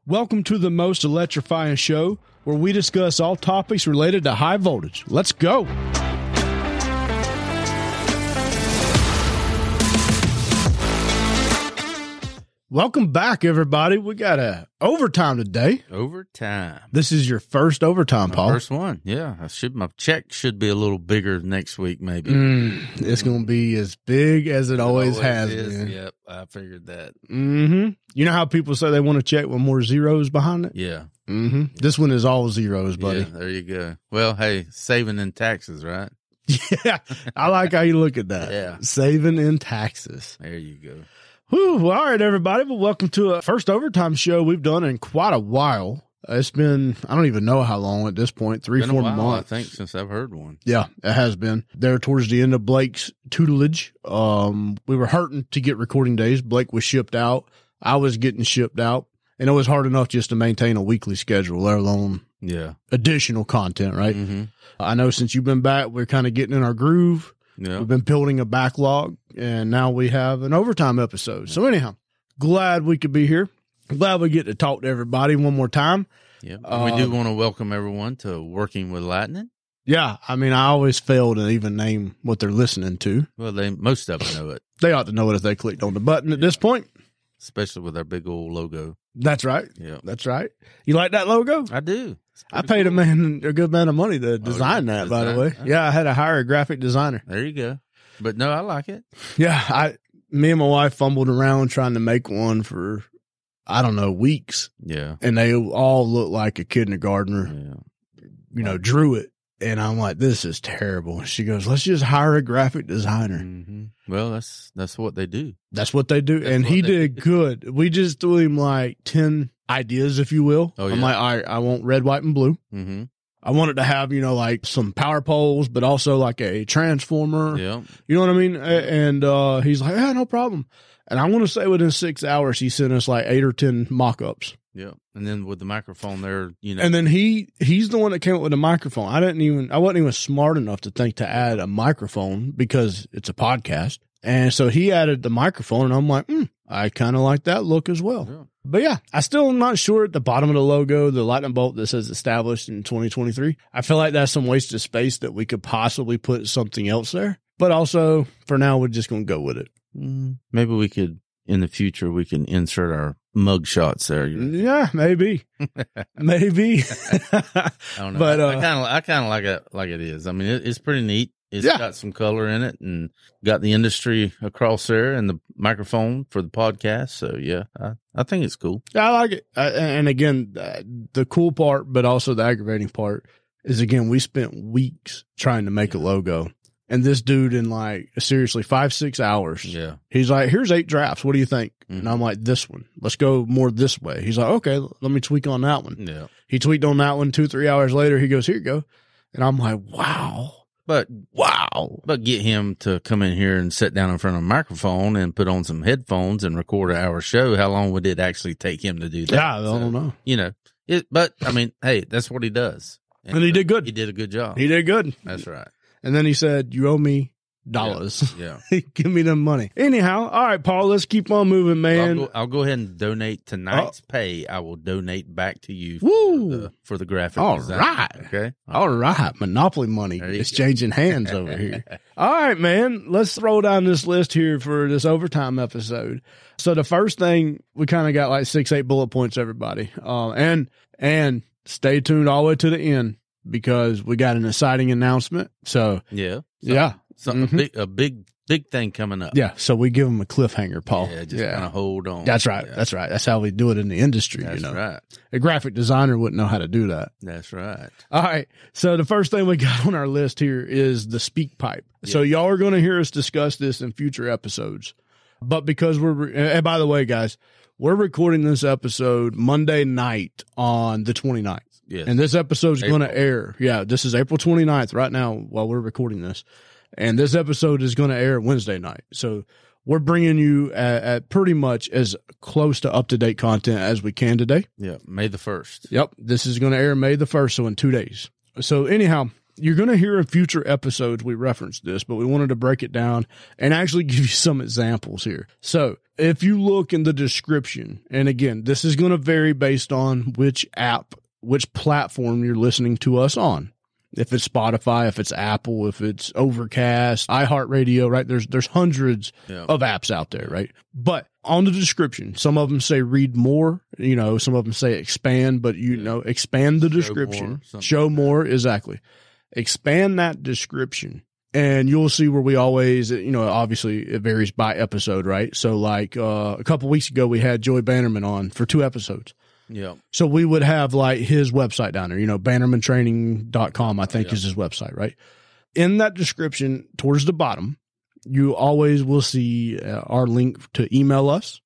Welcome to the most electrifying show where we discuss all topics related to high voltage. Let's go. Welcome back, everybody. We got a overtime today. Overtime. This is your first overtime, Paul. First one, yeah. My check should be a little bigger next week, maybe. It's going to be as big as it always has been. Yep, I figured that. Mm-hmm. You know how people say they want a check with more zeros behind it? Yeah. Mm-hmm. This one is all zeros, buddy. Yeah, there you go. Well, hey, saving in taxes, right? Yeah, I like how you look at that. Yeah. Saving in taxes. There you go. Whew, all right, everybody. Well, welcome to a first overtime show we've done in quite a while. It's been, I don't even know how long at this point, 3-4 months. I think, since I've heard one. Yeah, it has been. There towards the end of Blake's tutelage, we were hurting to get recording days. Blake was shipped out. I was getting shipped out. And it was hard enough just to maintain a weekly schedule, let alone additional content, right? Mm-hmm. I know since you've been back, we're kind of getting in our groove. Yeah. We've been building a backlog, and now we have an overtime episode. So anyhow, glad we could be here. Glad we get to talk to everybody one more time. Yeah, we do want to welcome everyone to Working with Lightning. Yeah, I mean, I always fail to even name what they're listening to. Well, most of them know it. They ought to know it if they clicked on the button at this point. Especially with our big old logo. That's right. Yeah, that's right. You like that logo? I do. I paid a good amount of money to design that, by the way. Yeah, I had to hire a graphic designer. There you go. But no, I like it. Yeah, me and my wife fumbled around trying to make one for, I don't know, weeks. Yeah. And they all look like a kindergartner, drew it. And I'm like, this is terrible. And she goes, let's just hire a graphic designer. Mm-hmm. Well, that's what they do. That's what they do. And he did good. We just threw him like 10 ideas, if you will. Oh, yeah. I'm like, all right, I want red, white, and blue. Mm-hmm. I wanted to have, like some power poles, but also like a transformer. Yeah. You know what I mean? And he's like, yeah, no problem. And I want to say within 6 hours, he sent us like 8 or 10 mock-ups. Yeah. And then with the microphone there, And then he's the one that came up with the microphone. I wasn't even smart enough to think to add a microphone because it's a podcast. And so he added the microphone, and I'm like, I kind of like that look as well. Yeah. But yeah, I still am not sure at the bottom of the logo, the lightning bolt that says established in 2023. I feel like that's some wasted space that we could possibly put something else there. But also, for now, we're just going to go with it. Maybe we could, in the future, we can insert our mug shots there. Yeah, maybe. Maybe. I don't know. But I kind of like it like it is. I mean, it's pretty neat. It's got some color in it and got the industry across there and the microphone for the podcast. So, yeah, I think it's cool. I like it. And again, the cool part, but also the aggravating part is, again, we spent weeks trying to make a logo. And this dude in like, seriously, 5-6 hours. Yeah. He's like, here's 8 drafts. What do you think? Mm-hmm. And I'm like, this one. Let's go more this way. He's like, okay, let me tweak on that one. Yeah. He tweaked on that one 2-3 hours later. He goes, here you go. And I'm like, wow. But get him to come in here and sit down in front of a microphone and put on some headphones and record an hour show. How long would it actually take him to do that? Yeah, I don't know. But I mean, hey, that's what he does. And he did good. He did a good job. He did good. That's right. And then he said, you owe me dollars. Yeah. Give me them money. Anyhow, all right, Paul, let's keep on moving, man. Well, I'll go ahead and donate tonight's pay. I will donate back to you for the graphic design. Right. Okay. All right. Monopoly money exchanging hands over here. All right, man. Let's throw down this list here for this overtime episode. So the first thing, we kind of got like 6-8 bullet points, everybody. And stay tuned all the way to the end, because we got an exciting announcement. So something a big thing coming up. Yeah, so we give them a cliffhanger, Paul. Yeah, just kind of hold on. That's right. Yeah. That's right. That's how we do it in the industry. That's right. A graphic designer wouldn't know how to do that. That's right. All right. So the first thing we got on our list here is the speak pipe. Yeah. So y'all are going to hear us discuss this in future episodes. But because and by the way, guys, we're recording this episode Monday night on the 29th. Yes. And this episode is going to air. Yeah, this is April 29th right now while we're recording this. And this episode is going to air Wednesday night. So we're bringing you at pretty much as close to up-to-date content as we can today. Yeah, May the 1st. Yep, this is going to air May the 1st, so in 2 days. So anyhow, you're going to hear in future episodes we reference this, but we wanted to break it down and actually give you some examples here. So if you look in the description, and again, this is going to vary based on which app, which platform you're listening to us on. If it's Spotify, if it's Apple, if it's Overcast, iHeartRadio, right? There's hundreds of apps out there, right? But on the description, some of them say read more, some of them say expand, but expand the description, show more, exactly. Expand that description and you'll see where we always, obviously it varies by episode, right? So like a couple weeks ago, we had Joey Bannerman on for 2 episodes. Yeah. So we would have like his website down there, bannermantraining.com, I think is his website, right? In that description towards the bottom, you always will see our link to email us,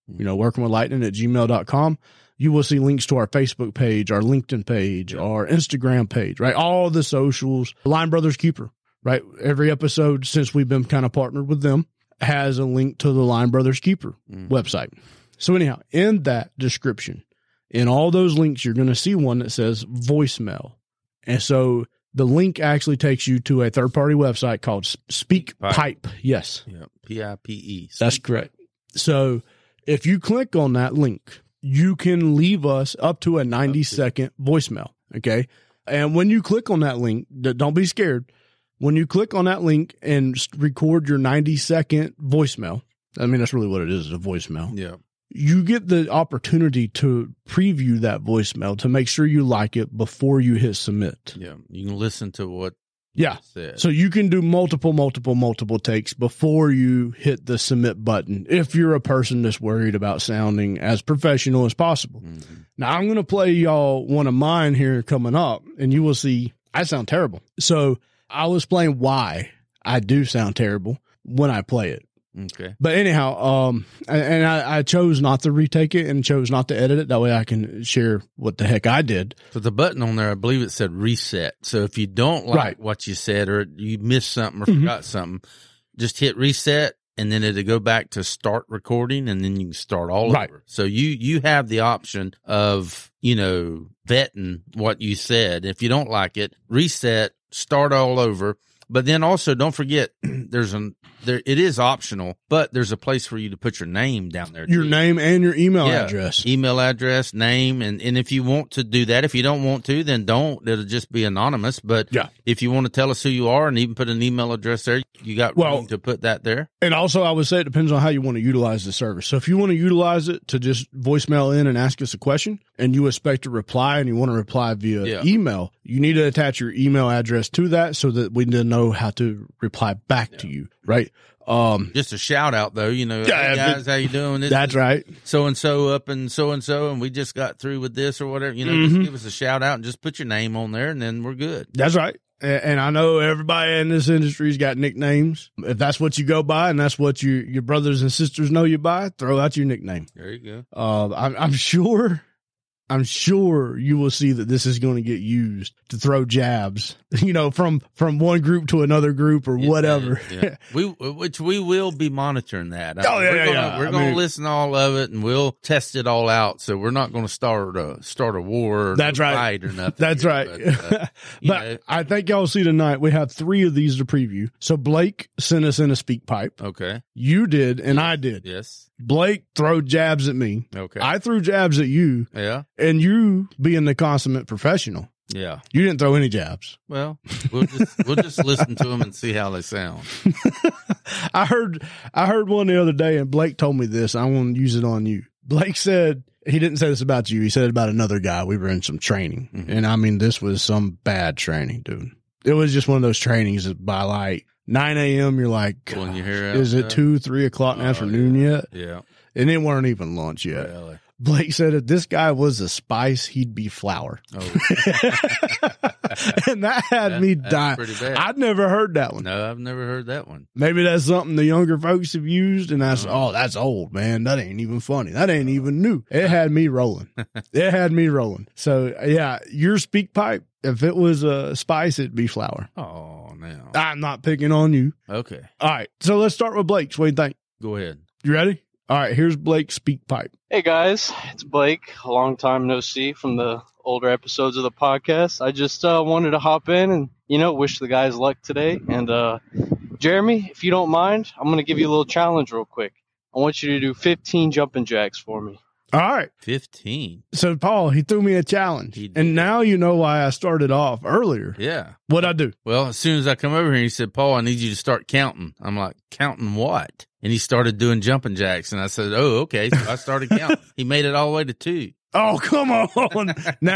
workingwithlightning@gmail.com. You will see links to our Facebook page, our LinkedIn page, our Instagram page, right? All the socials, Line Brothers Keeper, right? Every episode since we've been kind of partnered with them has a link to the Line Brothers Keeper website. So anyhow, in that description, in all those links, you're going to see one that says voicemail. And so the link actually takes you to a third-party website called SpeakPipe. Yes. Yeah. PIPE. That's correct. So if you click on that link, you can leave us up to a 90-second voicemail. Okay. And when you click on that link, don't be scared. When you click on that link and record your 90-second voicemail, I mean, that's really what it is, a voicemail. Yeah. You get the opportunity to preview that voicemail to make sure you like it before you hit submit. Yeah. You can listen to what said. So you can do multiple takes before you hit the submit button if you're a person that's worried about sounding as professional as possible. Mm-hmm. Now, I'm going to play y'all one of mine here coming up, and you will see I sound terrible. So I will explain why I do sound terrible when I play it. Okay. But anyhow, and I chose not to retake it and chose not to edit it. That way I can share what the heck I did. So the button on there, I believe it said reset. So if you don't like what you said or you missed something or forgot something, just hit reset and then it'll go back to start recording and then you can start all over. So you have the option of, vetting what you said. If you don't like it, reset, start all over. But then also don't forget it is optional, but there's a place for you to put your name down there. Your name and your email address. Email address, name, and if you want to do that, if you don't want to, then don't. It'll just be anonymous. But if you want to tell us who you are and even put an email address there, you got room to put that there. And also I would say it depends on how you want to utilize the service. So if you want to utilize it to just voicemail in and ask us a question and you expect a reply and you want to reply via email, you need to attach your email address to that so that we know how to reply back to you, right? Just a shout out though, hey guys, how you doing? That's right. So-and-so up and so-and-so, and we just got through with this or whatever, just give us a shout out and just put your name on there and then we're good. That's right. And I know everybody in this industry's got nicknames. If that's what you go by and that's what your brothers and sisters know you by, throw out your nickname. There you go. I'm sure you will see that this is going to get used to throw jabs, from one group to another group or whatever. Yeah. Which we will be monitoring that. We're going to listen to all of it and we'll test it all out. So we're not going to start a war or fight or nothing. That's right. But I think y'all see tonight we have 3 of these to preview. So Blake sent us in a SpeakPipe. Okay. You did and I did. Yes. Blake threw jabs at me. Okay. I threw jabs at you. Yeah. And you, being the consummate professional, you didn't throw any jabs. Well, we'll just listen to them and see how they sound. I heard one the other day, and Blake told me this. I want to use it on you. Blake said he didn't say this about you. He said it about another guy. We were in some training, and I mean, this was some bad training, dude. It was just one of those trainings that by like 9 a.m. you're like, when you hear is it 2-3 o'clock in the afternoon yet? Yeah. And it weren't even lunch yet. Really? Blake said if this guy was a spice, he'd be flour. Oh. And that had me die. Pretty bad. I'd never heard that one. No, I've never heard that one. Maybe that's something the younger folks have used, and that's old, man. That ain't even funny. That ain't even new. It had me rolling. So, your SpeakPipe, if it was a spice, it'd be flour. Oh, no. I'm not picking on you. Okay. All right. So let's start with Blake. What do you think? Go ahead. You ready? All right. Here's Blake's SpeakPipe. Hey, guys. It's Blake. A long time no see from the older episodes of the podcast. I just wanted to hop in and wish the guys luck today. And Jeremy, if you don't mind, I'm going to give you a little challenge real quick. I want you to do 15 jumping jacks for me. All right. 15. So, Paul, he threw me a challenge. And now you know why I started off earlier. Yeah. What'd I do? Well, as soon as I come over here, he said, Paul, I need you to start counting. I'm like, counting what? And he started doing jumping jacks. And I said, oh, okay. So I started counting. He made it all the way to 2. Oh, come on.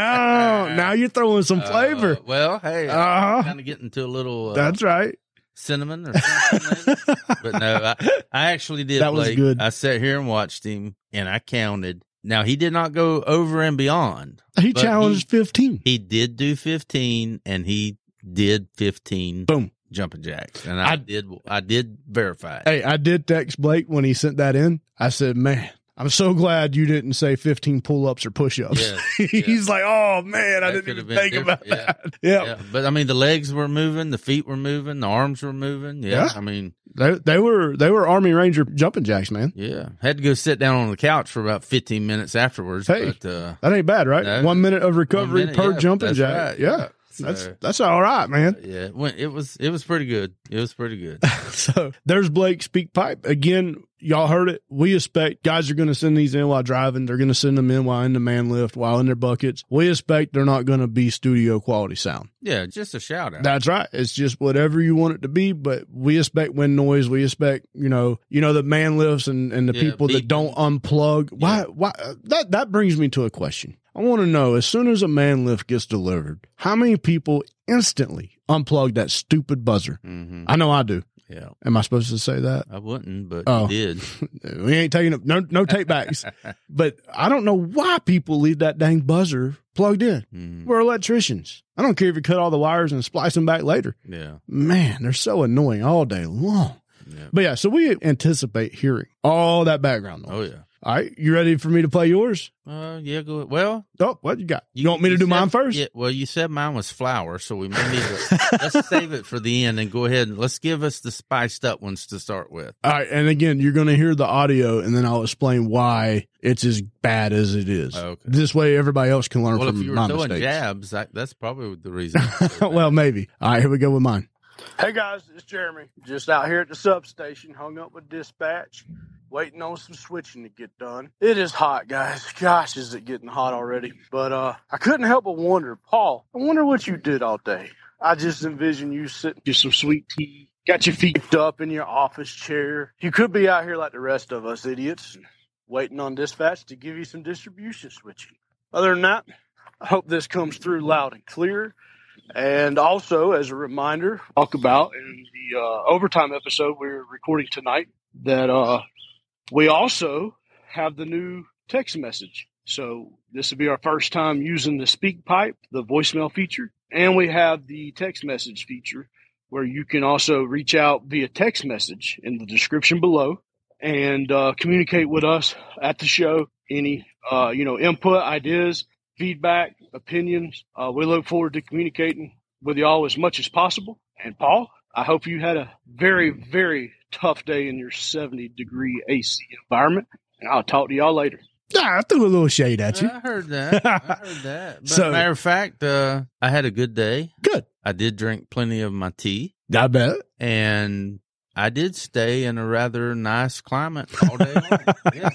now you're throwing some flavor. Well, hey, I'm kind of getting to a little. That's right. Cinnamon or something. But no, I actually did. That was good. I sat here and watched him, and I counted. Now, he did not go over and beyond. He challenged 15. He did do 15, and he did 15. Boom. Jumping jacks. And I did verify it. Hey, I did text Blake when he sent that in. I said, man, I'm so glad you didn't say 15 pull-ups or push-ups. Yes, He's like, oh, man, I didn't even think about that. Yeah. But, I mean, the legs were moving, the feet were moving, the arms were moving. Yeah. I mean. They were Army Ranger jumping jacks, man. Yeah. Had to go sit down on the couch for about 15 minutes afterwards. Hey, but, that ain't bad, right? No, 1 minute of recovery per jumping jack. Right. Yeah. That's all right, man. Yeah, it was pretty good. It was pretty good. So there's Blake Speak Pipe. Again, y'all heard it. We expect guys are going to send these in while driving. They're going to send them in while in the man lift, while in their buckets. We expect they're not going to be studio quality sound. Yeah, just a shout out. That's right. It's just whatever you want it to be, but we expect wind noise. We expect, the man lifts and the people that don't unplug. Why that brings me to a question. I want to know, as soon as a man lift gets delivered, how many people instantly unplug that stupid buzzer? Mm-hmm. I know I do. Yeah. Am I supposed to say that? I wouldn't, but you did. We ain't taking no take backs. But I don't know why people leave that dang buzzer plugged in. Mm-hmm. We're electricians. I don't care if you cut all the wires and splice them back later. Yeah. Man, they're so annoying all day long. Yeah. But yeah, so we anticipate hearing all that background noise. Oh, yeah. All right, you ready for me to play yours? Yeah, go ahead. Well. Oh, what you got? You want me to do mine first? Yeah, well, you said mine was flour, so we may need to, let's save it for the end and go ahead and let's give us the spiced up ones to start with. All right, and again, you're going to hear the audio, and then I'll explain why it's as bad as it is. Okay. This way, everybody else can learn from my mistakes. Well, if you were throwing jabs, that's probably the reason. Well, maybe. All right, here we go with mine. Hey, guys, it's Jeremy. Just out here at the substation, hung up with dispatch. Waiting on some switching to get done. It is hot, guys. Gosh, is it getting hot already. But I couldn't help but wonder, Paul, I wonder what you did all day. I just envision you sitting with some sweet tea, got your feet up in your office chair. You could be out here like the rest of us idiots, waiting on dispatch to give you some distribution switching. Other than that, I hope this comes through loud and clear. And also, as a reminder, talk about in the overtime episode we're recording tonight that we also have the new text message. So this will be our first time using the Speak Pipe, the voicemail feature. And we have the text message feature where you can also reach out via text message in the description below and communicate with us at the show. Any, input, ideas, feedback, opinions. We look forward to communicating with y'all as much as possible. And Paul, I hope you had a very, very tough day in your 70-degree AC environment. And I'll talk to y'all later. I threw a little shade at you. I heard that. But so, matter of fact, I had a good day. Good. I did drink plenty of my tea. I bet. And I did stay in a rather nice climate all day long. Yeah.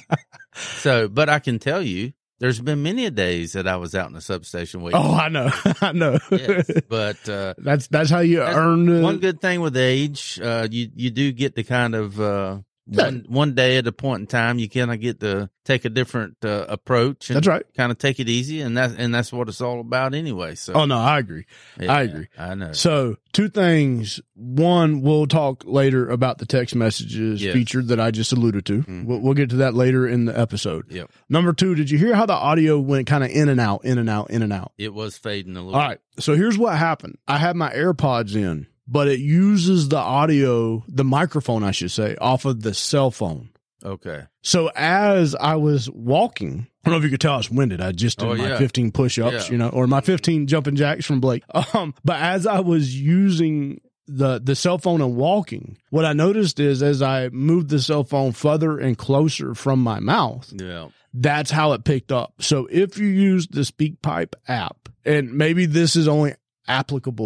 So, but I can tell you, there's been many days that I was out in the substation waiting. Oh, I know. I know. Yes, but that's how you earn. One good thing with age, you do get to kind of one day at a point in time, you kind of get to take a different approach. And that's right. Kind of take it easy, and that's what it's all about anyway. So. Oh no, I agree. Yeah, I agree. I know. So 2 things. One, we'll talk later about the text messages feature that I just alluded to. Mm-hmm. We'll get to that later in the episode. Yep. Number 2, did you hear how the audio went kind of in and out, in and out, in and out? It was fading a little. All right. So here's what happened. I had my AirPods in, but it uses the audio, the microphone, I should say, off of the cell phone. Okay. So as I was walking, I don't know if you could tell I was winded. I just did my 15 push-ups, or my 15 jumping jacks from Blake. But as I was using the cell phone and walking, what I noticed is as I moved the cell phone further and closer from my mouth, that's how it picked up. So if you use the SpeakPipe app, and maybe this is only applicable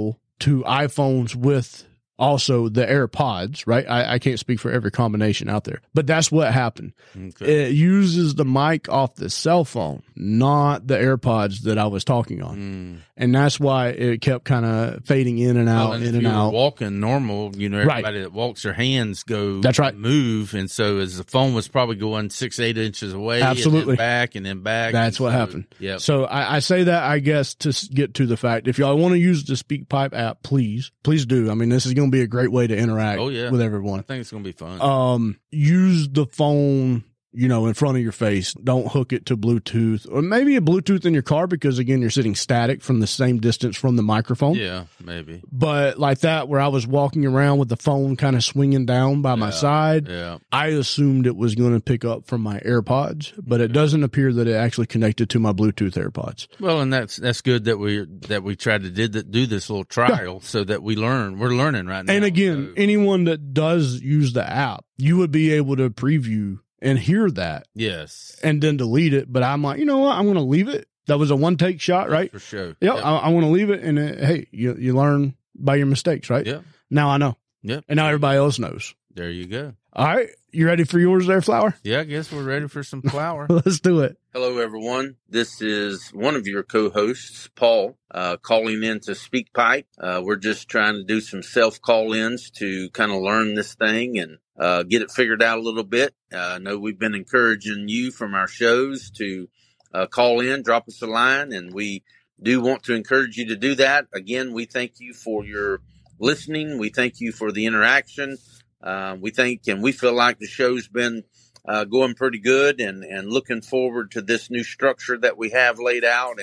to iPhones with also the AirPods, right? I can't speak for every combination out there, but that's what happened. Okay. It uses the mic off the cell phone, not the AirPods that I was talking on. And that's why it kept kind of fading in and out, in and out. Walking normal, everybody that walks, their hands go, that's right, move. And so as the phone was probably going 6-8 inches away, absolutely, and then back. That's what happened. Yeah. So I say that, I guess, to get to the fact, if y'all want to use the SpeakPipe app, please do. I mean, this is going to be a great way to interact with everyone. I think it's going to be fun. Use the phone, in front of your face. Don't hook it to Bluetooth, or maybe a Bluetooth in your car, because again, you're sitting static from the same distance from the microphone. Yeah, maybe. But like that, where I was walking around with the phone kind of swinging down by my side, I assumed it was going to pick up from my AirPods, but it doesn't appear that it actually connected to my Bluetooth AirPods. Well, and that's good that we tried to do this little trial so that we learn. We're learning right now. And again, anyone that does use the app, you would be able to preview and hear that. Yes. And then delete it. But I'm like, you know what? I'm going to leave it. That was a one take shot, right? For sure. Yep. I want to leave it. And hey, you learn by your mistakes, right? Yeah. Now I know. Yep. And now everybody else knows. There you go. All right. You ready for yours there, Flower? Yeah, I guess we're ready for some flour. Let's do it. Hello, everyone. This is one of your co-hosts, Paul, calling in to SpeakPipe. We're just trying to do some self-call-ins to kind of learn this thing and get it figured out a little bit. I know we've been encouraging you from our shows to call in, drop us a line, and we do want to encourage you to do that. Again, we thank you for your listening. We thank you for the interaction. We think and we feel like the show's been going pretty good and looking forward to this new structure that we have laid out.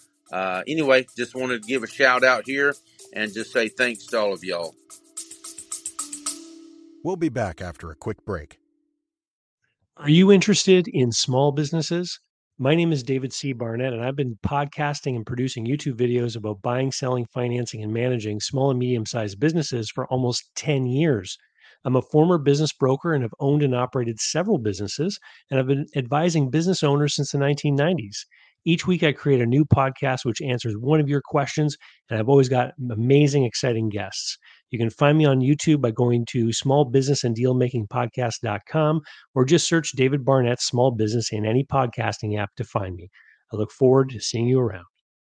And anyway, just wanted to give a shout out here and just say thanks to all of y'all. We'll be back after a quick break. Are you interested in small businesses? My name is David C. Barnett, and I've been podcasting and producing YouTube videos about buying, selling, financing, and managing small and medium-sized businesses for almost 10 years. I'm a former business broker and have owned and operated several businesses, and I've been advising business owners since the 1990s. Each week, I create a new podcast which answers one of your questions, and I've always got amazing, exciting guests. You can find me on YouTube by going to smallbusinessanddealmakingpodcast.com or just search David Barnett Small Business in any podcasting app to find me. I look forward to seeing you around.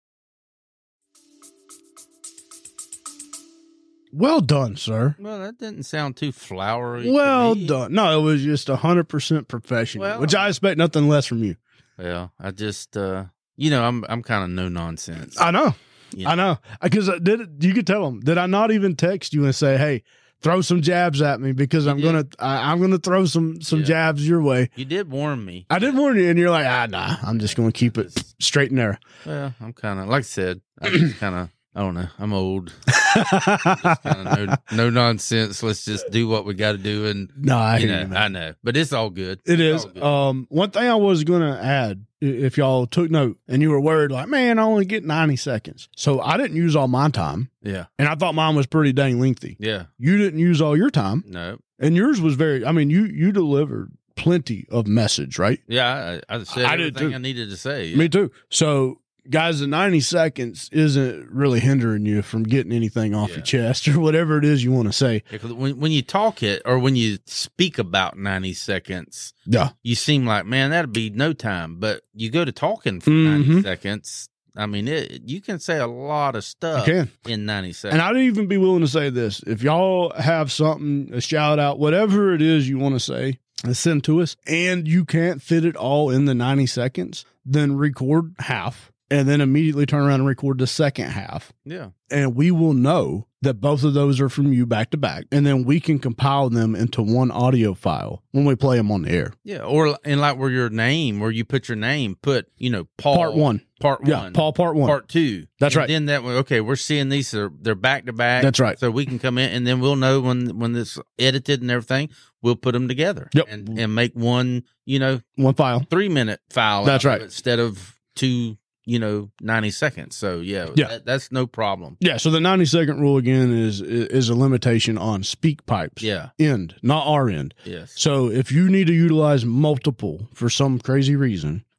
Well done, sir. Well, that didn't sound too flowery. Well done. No, it was just 100% professional, which I expect nothing less from you. Well, I just, I'm kind of no nonsense. I know. Yeah. I know. Because you could tell them, did I not even text you and say, hey, throw some jabs at me because I'm gonna throw some jabs your way. You did warn me. I did warn you, and you're like, nah, I'm just gonna keep it straight and narrow. Well, I'm kind of, like I said, I'm just kind of, I don't know. I'm old. Just kind of no nonsense. Let's just do what we got to do. And I know, but it's all good. It is. One thing I was going to add, if y'all took note and you were worried, like, man, I only get 90 seconds. So I didn't use all my time. Yeah. And I thought mine was pretty dang lengthy. Yeah. You didn't use all your time. No. And yours was you delivered plenty of message, right? Yeah. I said everything I needed to say. Yeah. Me too. So, guys, the 90 seconds isn't really hindering you from getting anything off your chest or whatever it is you want to say. Yeah, when you talk it or when you speak about 90 seconds, you seem like, man, that'd be no time. But you go to talking for 90 seconds. I mean, you can say a lot of stuff in 90 seconds. And I'd even be willing to say this. If y'all have something, a shout out, whatever it is you want to say, send to us, and you can't fit it all in the 90 seconds, then record half. And then immediately turn around and record the second half. Yeah. And we will know that both of those are from you back to back. And then we can compile them into one audio file when we play them on the air. Yeah. Or, and like where you put your name, Paul. Part one. Yeah, Paul part one. Part two. That's right. Then that way, okay, we're seeing these, they're back to back. That's right. So we can come in and then we'll know when this edited and everything, we'll put them together. Yep. And make one, one file. 3-minute file. That's right. Instead of 2, 90 seconds. So that's no problem. Yeah. So the 90-second rule again is a limitation on SpeakPipe's end, not our end. Yes. So if you need to utilize multiple for some crazy reason,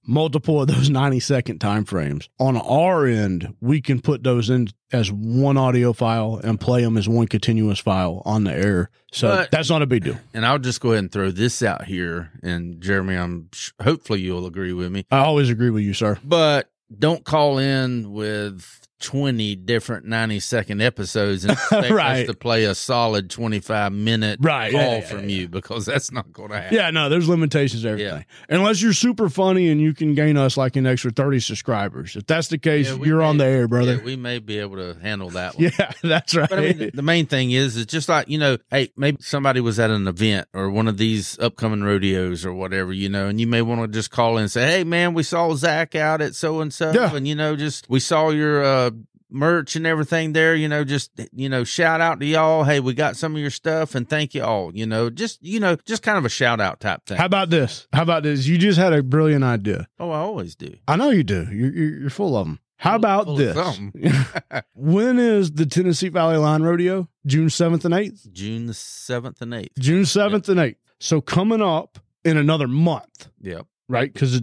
multiple of those 90-second time frames. On our end, we can put those in as one audio file and play them as one continuous file on the air. So that's not a big deal. And I'll just go ahead and throw this out here. And Jeremy, hopefully you'll agree with me. I always agree with you, sir. But don't call in with 20 different 90-second episodes and expect us to play a solid 25-minute call from you, because that's not going to happen. Yeah, no, there's limitations to everything. Yeah. Unless you're super funny and you can gain us like an extra 30 subscribers. If that's the case, you're on the air, brother. Yeah, we may be able to handle that one. Yeah, that's right. But I mean, the main thing is, it's just like, hey, maybe somebody was at an event or one of these upcoming rodeos or whatever, and you may want to just call in and say, hey, man, we saw Zach out at so-and-so. Yeah. And, just we saw your merch and everything there, just shout out to y'all. Hey, we got some of your stuff and thank you all. Just kind of a shout out type thing. How about this? You just had a brilliant idea. Oh, I always do. I know you do. You're full of them. How about this? When is the Tennessee Valley Line Rodeo? June 7th and 8th? June the 7th and 8th. June 7th and 8th. So coming up in another month. Yep. Right? Because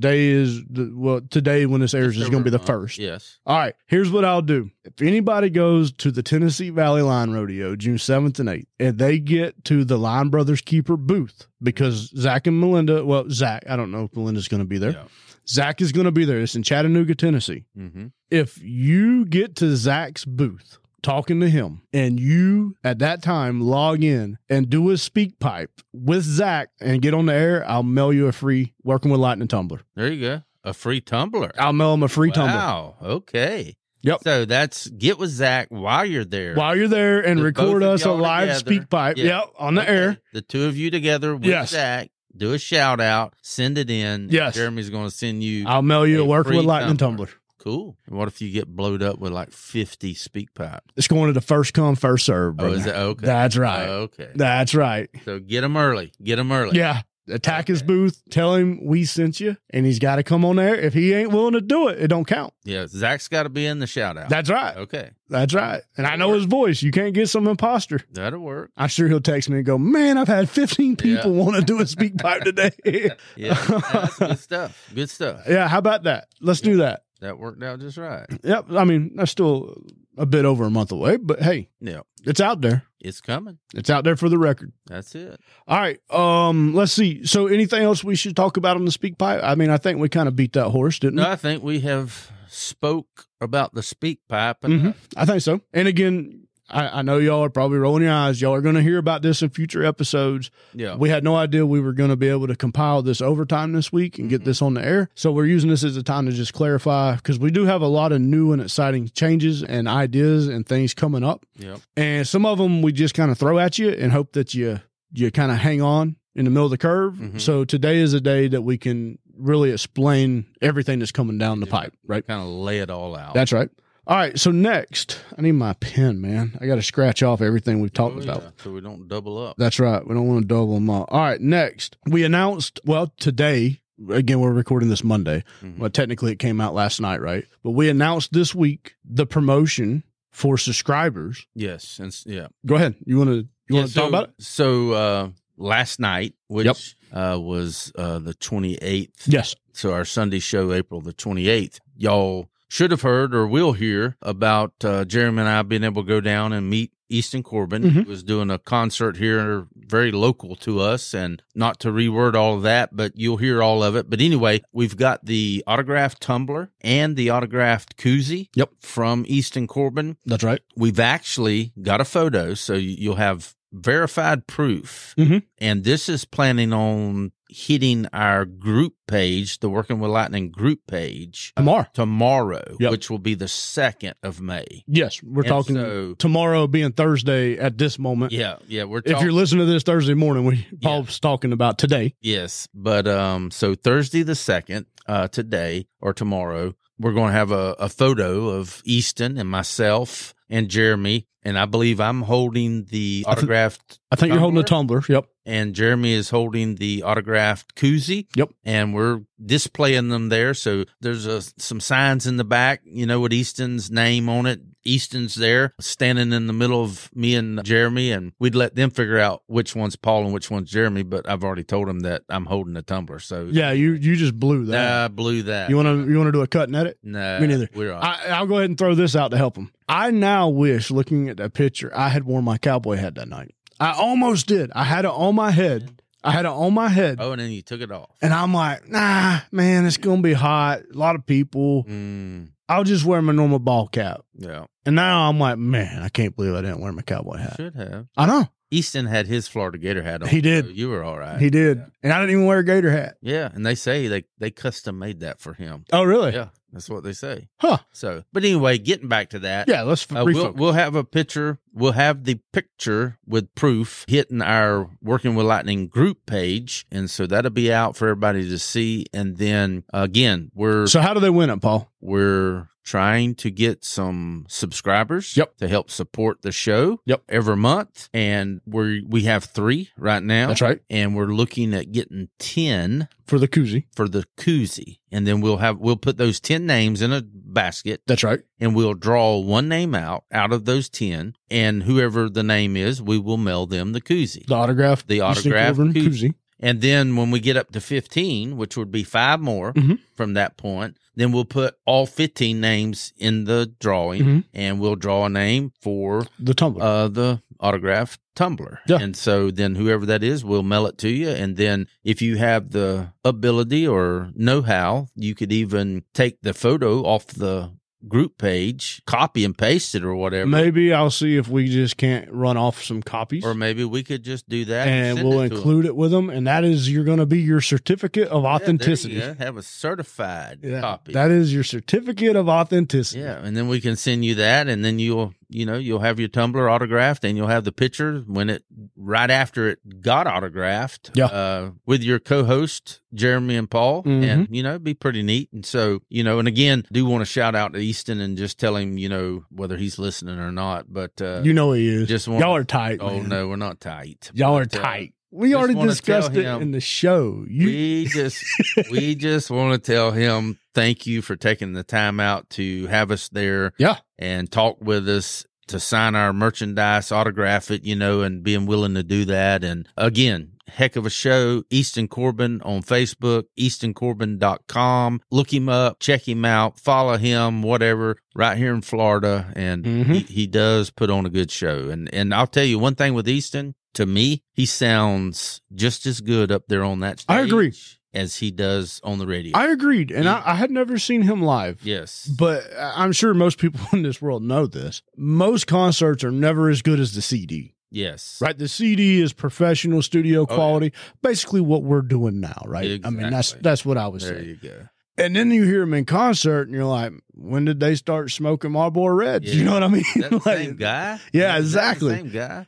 today when this airs is going to be the 1st. Yes. All right. Here's what I'll do. If anybody goes to the Tennessee Valley Line Rodeo, June 7th and 8th, and they get to the Line Brothers Keeper booth, because Zach and Melinda, I don't know if Melinda's going to be there. Yeah. Zach is going to be there. It's in Chattanooga, Tennessee. Mm-hmm. If you get to Zach's booth, talking to him, and you at that time log in and do a speak pipe with Zach and get on the air, I'll mail you a free Working with Lightning tumbler. There you go. A free tumbler. I'll mail him a free tumbler. Wow. Okay. Yep. So that's get with Zach while you're there. And record us a live together. Speak pipe. Yeah. Yep. On the air. The two of you together with Zach. Do a shout out. Send it in. Yes. Jeremy's going to send you. I'll mail you a Working with Lightning tumbler. Cool. And what if you get blowed up with like 50 speak pipes? It's going to the first come, first serve, brother. Oh, is that okay? That's right. Okay. That's right. So get him early. Yeah. Attack his booth. Tell him we sent you, and he's got to come on there. If he ain't willing to do it, it don't count. Yeah. Zach's got to be in the shout out. That's right. Okay. That's right. And I know his voice. You can't get some imposter. That'll work. I'm sure he'll text me and go, man, I've had 15 people want to do a speak pipe today. Yeah. That's good stuff. Good stuff. Yeah. How about that? Let's do that. That worked out just right. Yep. I mean, that's still a bit over a month away, but hey, it's out there. It's coming. It's out there for the record. That's it. All right. Let's see. So anything else we should talk about on the speak pipe? I mean, I think we kind of beat that horse, didn't we? No, I think we have spoke about the speak pipe. I think so. And again, I know y'all are probably rolling your eyes. Y'all are going to hear about this in future episodes. Yeah. We had no idea we were going to be able to compile this overtime this week and get this on the air. So we're using this as a time to just clarify, because we do have a lot of new and exciting changes and ideas and things coming up. Yep. And some of them we just kind of throw at you and hope that you kind of hang on in the middle of the curve. Mm-hmm. So today is a day that we can really explain everything that's coming down the pipe, right? Kind of lay it all out. That's right. All right, so next, I need my pen, man. I got to scratch off everything we've talked about. So we don't double up. That's right. We don't want to double them up. All right, next, we announced, today, again, we're recording this Monday. Mm-hmm. Well, technically it came out last night, right? But we announced this week the promotion for subscribers. Yes. Go ahead. You want to talk about it? So last night, which was the 28th. Yes. So our Sunday show, April the 28th, y'all should have heard or will hear about Jeremy and I being able to go down and meet Easton Corbin. Mm-hmm. He was doing a concert here very local to us, and not to reword all of that, but you'll hear all of it. But anyway, we've got the autographed tumbler and the autographed koozie from Easton Corbin. That's right. We've actually got a photo, so you'll have verified proof. Mm-hmm. And this is planning on hitting our group page, the Working with Lightning group page tomorrow, which will be the 2nd of May. Yes, we're talking tomorrow being Thursday at this moment. Yeah, we're if you're listening to this Thursday morning, Paul's talking about today. Yes, but so Thursday the 2nd, today or tomorrow, we're going to have a photo of Easton and myself and Jeremy, and I believe I'm holding the autographed I think you're holding the tumbler, yep. And Jeremy is holding the autographed koozie. Yep. And we're displaying them there. So there's some signs in the back, with Easton's name on it. Easton's there standing in the middle of me and Jeremy, and we'd let them figure out which one's Paul and which one's Jeremy. But I've already told them that I'm holding the tumbler. So yeah, you just blew that. I blew that. You want to do a cut and edit? No, me neither. We're all right. I'll go ahead and throw this out to help him. I now wish, looking at that picture, I had worn my cowboy hat that night. I almost did. I had it on my head. Oh, and then you took it off. And I'm like, nah, man, it's going to be hot. A lot of people. I'll just wear my normal ball cap. Yeah. And now I'm like, man, I can't believe I didn't wear my cowboy hat. You should have. I know. Easton had his Florida Gator hat on. He did. So you were all right. He did. Yeah. And I didn't even wear a Gator hat. Yeah. And they say they custom made that for him. Oh, really? Yeah. That's what they say. Huh. So, but anyway, getting back to that. Yeah, let's we'll have a picture. We'll have the picture with proof hitting our Working with Lightning group page. And so that'll be out for everybody to see. And then again, So how do they win it, Paul? We're trying to get some subscribers to help support the show every month. And we have 3 right now. That's right. And we're looking at getting 10 for the koozie. And then we'll put those 10 names in a basket. That's right. And we'll draw one name out of those 10. And whoever the name is, we will mail them the koozie. The autograph koozie. And then when we get up to 15, which would be 5 more from that point, then we'll put all 15 names in the drawing, and we'll draw a name for the tumbler, the autograph tumbler. Yeah. And so then whoever that is, we'll mail it to you. And then if you have the ability or know-how, you could even take the photo off the group page, copy and paste it or whatever. Maybe I'll see if we just can't run off some copies. Or maybe we could just do that. And we'll include it with them. And that is going to be your certificate of authenticity. There you go. Have a certified copy. That is your certificate of authenticity. Yeah. And then we can send you that. And then you'll have your tumbler autographed, and you'll have the picture right after it got autographed. Yeah. With your co-host, Jeremy and Paul. And, it'd be pretty neat. And so, and again, do want to shout out to Easton and just tell him, whether he's listening or not. But, he is. Y'all are tight. Oh, man. No, we're not tight. Y'all are tight. We already discussed it in the show. We just want to tell him thank you for taking the time out to have us there. Yeah. And talk with us, to sign our merchandise, autograph it, and being willing to do that. And again, heck of a show. Easton Corbin on Facebook, eastoncorbin.com. Look him up, check him out, follow him, whatever, right here in Florida. And he does put on a good show. And I'll tell you one thing with Easton, to me, he sounds just as good up there on that stage. I agree. As he does on the radio. I agreed. And I had never seen him live. Yes. But I'm sure most people in this world know this. Most concerts are never as good as the CD. Yes. Right? The CD is professional studio quality. Yeah. Basically what we're doing now, right? Exactly. I mean, that's what I was saying. There you go. And then you hear him in concert, and you're like, when did they start smoking Marlboro Reds? Yeah. You know what I mean? That the same guy? Yeah, exactly. Same guy.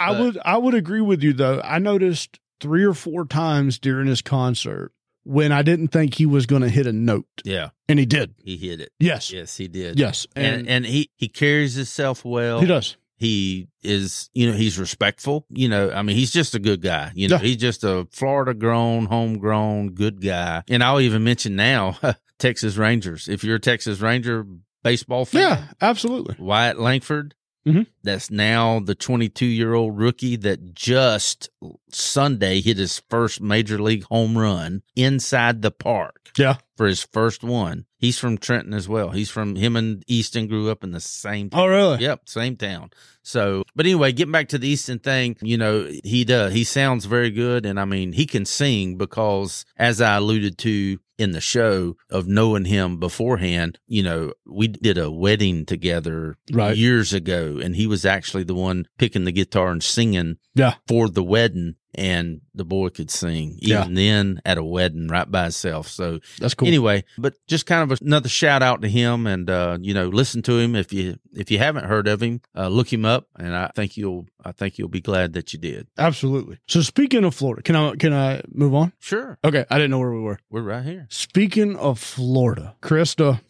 I would agree with you, though. I noticed 3 or 4 times during his concert when I didn't think he was going to hit a note. Yeah. And he did. He hit it. Yes. Yes, he did. Yes. And he carries himself well. He does. He is, he's respectful. I mean, he's just a good guy. He's just a Florida grown, homegrown, good guy. And I'll even mention now, Texas Rangers. If you're a Texas Ranger baseball fan. Yeah, absolutely. Wyatt Langford. That's now the 22-year-old rookie that just Sunday hit his first major league home run inside the park. Yeah. For his first one. He's from Trenton as well. Him and Easton grew up in the same town. Oh, really? Yep, same town. So, but anyway, getting back to the Easton thing, he does. He sounds very good. And I mean, he can sing because, as I alluded to in the show of knowing him beforehand, we did a wedding together years ago, and he was actually the one picking the guitar and singing for the wedding. And the boy could sing even then at a wedding right by himself. So that's cool. Anyway, but just kind of another shout out to him, and listen to him if you haven't heard of him, look him up, and I think you'll be glad that you did. Absolutely. So speaking of Florida, can I move on? Sure. Okay, I didn't know where we were. We're right here. Speaking of Florida, Krista.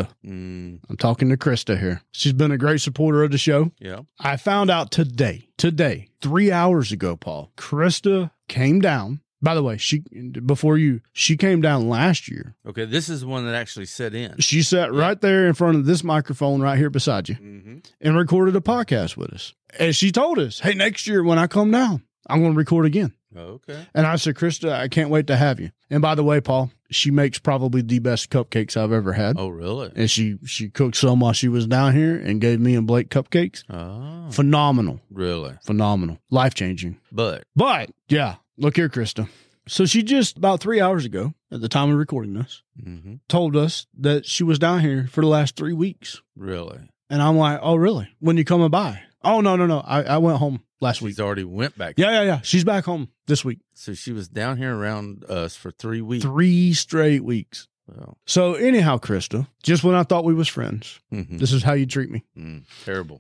I'm talking to Krista here. She's been a great supporter of the show. Yeah. I found out today, 3 hours ago, Paul, Krista came down. By the way, she came down last year. Okay, this is the one that actually set in. She sat right there in front of this microphone right here beside you. and recorded a podcast with us. And she told us, hey, next year when I come down, I'm going to record again. Okay. And I said, Krista, I can't wait to have you. And by the way, Paul, she makes probably the best cupcakes I've ever had. Oh, really? And she cooked some while she was down here and gave me and Blake cupcakes. Oh. Phenomenal. Really? Phenomenal. Life-changing. But, yeah, look here, Krista. So she just about 3 hours ago, at the time of recording this, told us that she was down here for the last 3 weeks. Really? And I'm like, oh, really? When you coming by? Oh, no. I went home last week. She's already went back. Yeah. She's back home this week. So she was down here around us for 3 weeks. 3 straight weeks. Well, so anyhow, Krista, just when I thought we was friends, this is how you treat me. Terrible.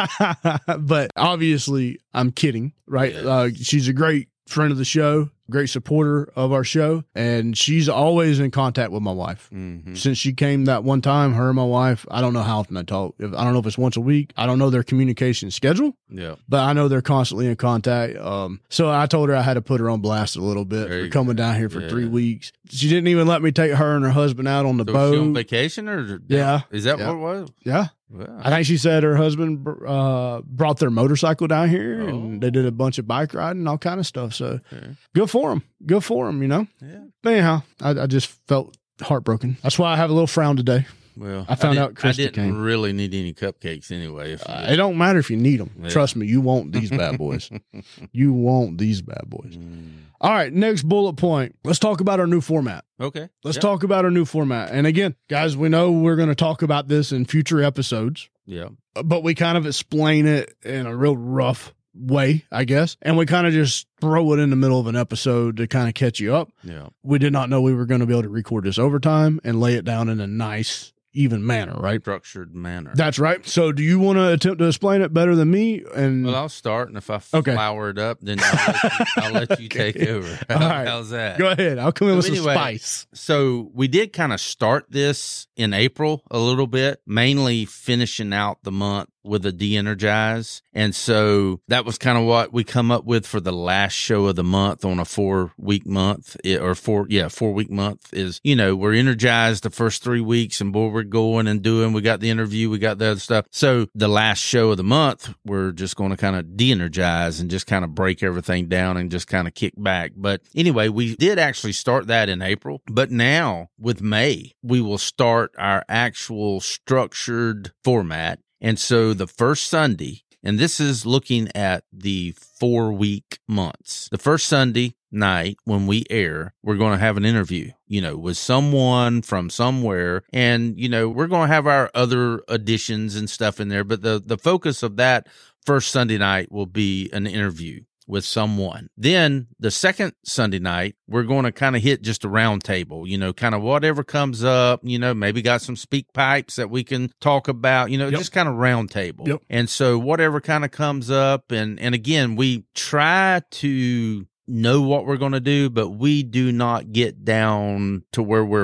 But obviously, I'm kidding, right? Yes. She's a great friend of the show, great supporter of our show, and she's always in contact with my wife. Since she came that one time, her and my wife, I don't know how often I talk. I don't know if it's once a week. I don't know their communication schedule. Yeah. But I know they're constantly in contact. So I told her I had to put her on blast a little bit for coming down here for 3 weeks. She didn't even let me take her and her husband out on the boat. Was she on vacation or? Yeah. Is that what it was? Yeah. Wow. I think she said her husband brought their motorcycle down here and they did a bunch of bike riding, all kind of stuff. So good for them. Good for them, you know? Yeah. But anyhow, I just felt heartbroken. That's why I have a little frown today. Well, I found out Krista I didn't came. really need any cupcakes anyway. It don't matter if you need them. Yeah. Trust me, you want these bad boys. You want these bad boys. All right, next bullet point. Let's talk about our new format. Okay. Let's talk about our new format. And again, guys, we know we're going to talk about this in future episodes. Yeah. But we kind of explain it in a real rough way, I guess. And we kind of just throw it in the middle of an episode to kind of catch you up. Yeah. We did not know we were going to be able to record this over-time and lay it down in a nice, even manner, right? Structured manner. That's right. So do you want to attempt to explain it better than me? And well, I'll start, and if I flower it up, then I'll let you take over. All right. How's that? Go ahead. I'll come in with some spice. So we did kind of start this in April a little bit, mainly finishing out the month with a de-energize. And so that was kind of what we come up with for the last show of the month on a 4-week month or 4-week month is, you know, we're energized the first 3 weeks and boy, we're going and doing, we got the interview, we got the other stuff. So the last show of the month, we're just going to kind of de-energize and just kind of break everything down and just kind of kick back. But anyway, we did actually start that in April, but now with May, we will start our actual structured format. And so the first Sunday, and this is looking at the 4-week months, the first Sunday night when we air, we're going to have an interview, you know, with someone from somewhere. And, you know, we're going to have our other additions and stuff in there. But the focus of that first Sunday night will be an interview with someone. Then the second Sunday night, we're going to kind of hit just a round table, you know, kind of whatever comes up, you know, maybe got some speak pipes that we can talk about, you know, just kind of round table. Yep. And so whatever kind of comes up. And again, we try to know what we're going to do, but we do not get down to where we're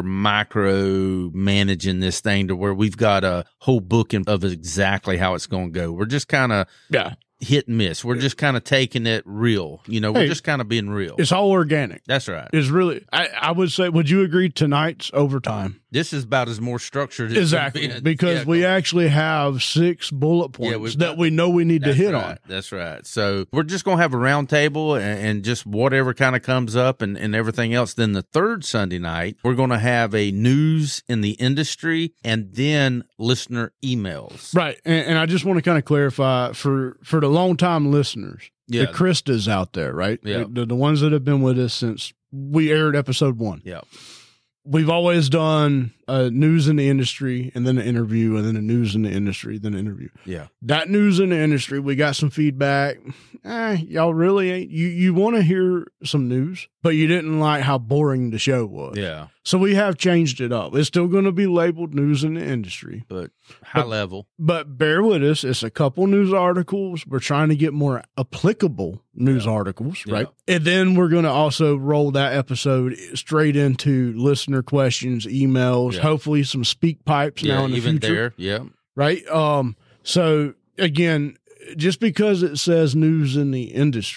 micro managing this thing to where we've got a whole book of exactly how it's going to go. We're just kind of hit and miss. We're just kind of taking it real. You know, we're just kind of being real. It's all organic. That's right. It's really, I would say, would you agree tonight's overtime? This is about as more structured as exactly because we actually have 6 bullet points that we know we need to hit on. That's right. So we're just going to have a round table and just whatever kind of comes up and everything else. Then the third Sunday night, we're going to have a news in the industry and then listener emails. Right. And I just want to kind of clarify for the long-time listeners, the Kristas out there, right? Yeah. The ones that have been with us since we aired episode 1. Yeah. We've always done news in the industry and then an interview and then a news in the industry, then an interview. Yeah. That news in the industry, we got some feedback. Y'all really ain't. You want to hear some news, but you didn't like how boring the show was. Yeah. So we have changed it up. It's still going to be labeled news in the industry. But high level. But bear with us. It's a couple news articles. We're trying to get more applicable news articles, right? And then we're going to also roll that episode straight into listener questions, emails, hopefully some speak pipes now in the even future. There. Right? So again, just because it says news in the industry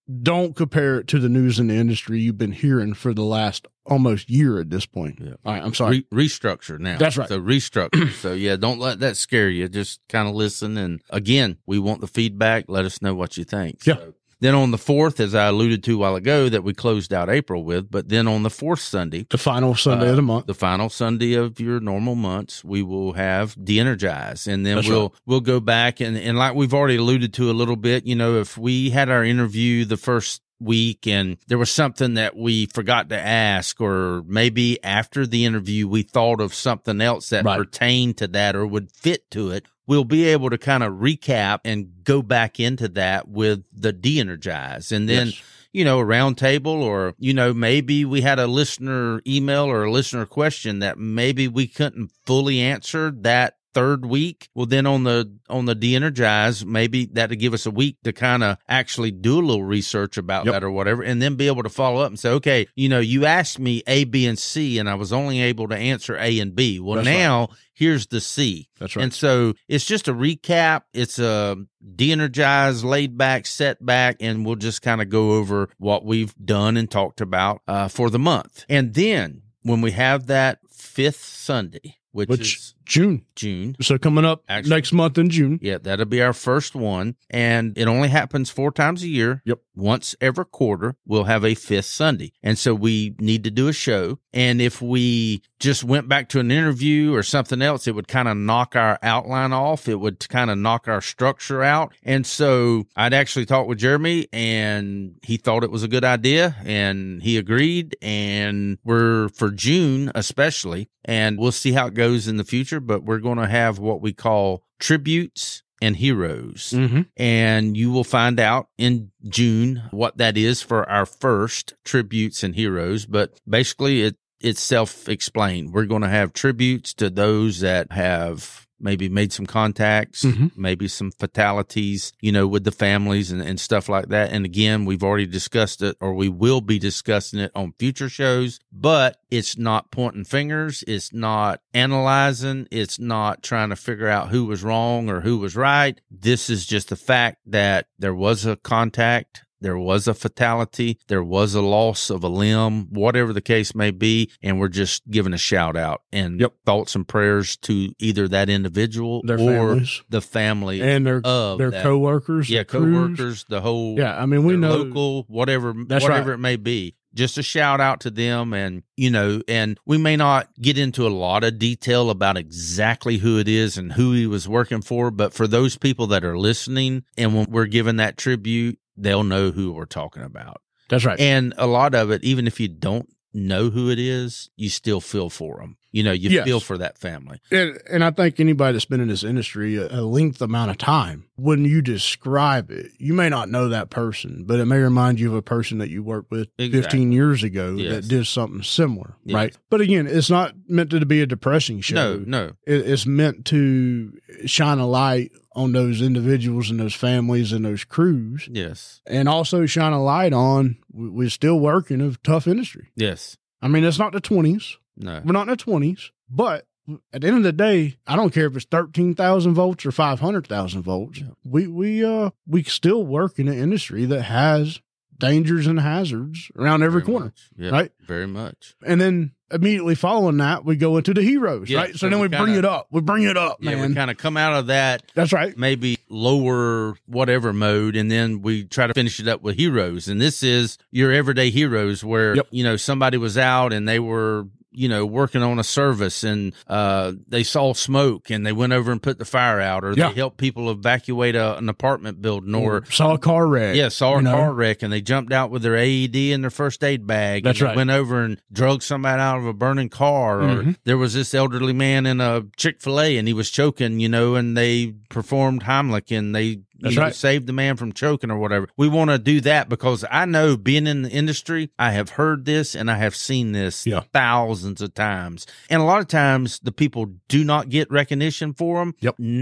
don't compare it to the news in the industry you've been hearing for the last almost year at this point. Yeah. All right, I'm sorry. Restructure now. That's right. So restructure. So yeah, don't let that scare you. Just kind of listen. And again, we want the feedback. Let us know what you think. Yeah. So, then on the 4th, as I alluded to a while ago, that we closed out April with, but then on the 4th Sunday, The final Sunday of the month. the final Sunday of your normal months, we will have De-Energize. And then That's we'll go back and like we've already alluded to a little bit, you know, if we had our interview the first week and there was something that we forgot to ask, or maybe after the interview we thought of something else that pertained to that or would fit to it, we'll be able to kind of recap and go back into that with the De-Energize. And then, you know, a round table, or, you know, maybe we had a listener email or a listener question that maybe we couldn't fully answer that third week. Well, then on the De-Energize, maybe that'd give us a week to kind of actually do a little research about that or whatever, and then be able to follow up and say, okay, you know, you asked me A, B, and C, and I was only able to answer A and B. Well, here's the C. That's right. And so it's just a recap. It's a De-Energize, laid back, set back, and we'll just kind of go over what we've done and talked about for the month. And then when we have that 5th Sunday, which is June. So coming up next month in June. Yeah, that'll be our first one. And it only happens 4 times a year. Yep. Once every quarter, we'll have a 5th Sunday. And so we need to do a show. And if we just went back to an interview or something else, it would kind of knock our outline off. It would kind of knock our structure out. And so I'd actually talked with Jeremy, and he thought it was a good idea, and he agreed. And we're for June especially, and we'll see how it goes in the future, but we're going to have what we call tributes and heroes. And you will find out in June what that is for our first tributes and heroes. But basically it's self-explained. We're going to have tributes to those that have maybe made some contacts, maybe some fatalities, you know, with the families and stuff like that. And again, we've already discussed it, or we will be discussing it on future shows, but it's not pointing fingers. It's not analyzing. It's not trying to figure out who was wrong or who was right. This is just the fact that there was a contact, there was a fatality, there was a loss of a limb, whatever the case may be, and we're just giving a shout out and thoughts and prayers to either that individual their or families, the family and their coworkers, coworkers, the whole I mean, we know local whatever it may be. Just a shout out to them. And, you know, and we may not get into a lot of detail about exactly who it is and who he was working for, but for those people that are listening and when we're giving that tribute, they'll know who we're talking about. That's right. And a lot of it, even if you don't know who it is, you still feel for them. You know, you feel for that family. And I think anybody that's been in this industry a length amount of time, when you describe it, you may not know that person, but it may remind you of a person that you worked with 15 years ago that did something similar, right? But again, it's not meant to be a depressing show. No. It's meant to shine a light on those individuals and those families and those crews. Yes. And also shine a light on, we're still working a tough industry. Yes. I mean, it's not the 20s. No. We're not in the 20s, but at the end of the day, I don't care if it's 13,000 volts or 500,000 volts. Yeah. We still work in an industry that has dangers and hazards around every corner, right? Very much. And then immediately following that, we go into the heroes, right? So then we bring it up. We bring it up, man. We kind of come out of that. That's right. Maybe lower whatever mode, and then we try to finish it up with heroes. And this is your everyday heroes where, you know, somebody was out and they were, you know, working on a service and they saw smoke and they went over and put the fire out, or they helped people evacuate an apartment building, or saw a car wreck. Yeah, saw a car wreck and they jumped out with their AED and their first aid bag. That's right. Went over and drug somebody out of a burning car. Or there was this elderly man in a Chick-fil-A and he was choking, you know, and they performed Heimlich and they saved the man from choking or whatever. We want to do that because I know, being in the industry, I have heard this and I have seen this thousands of times. And a lot of times the people do not get recognition for them.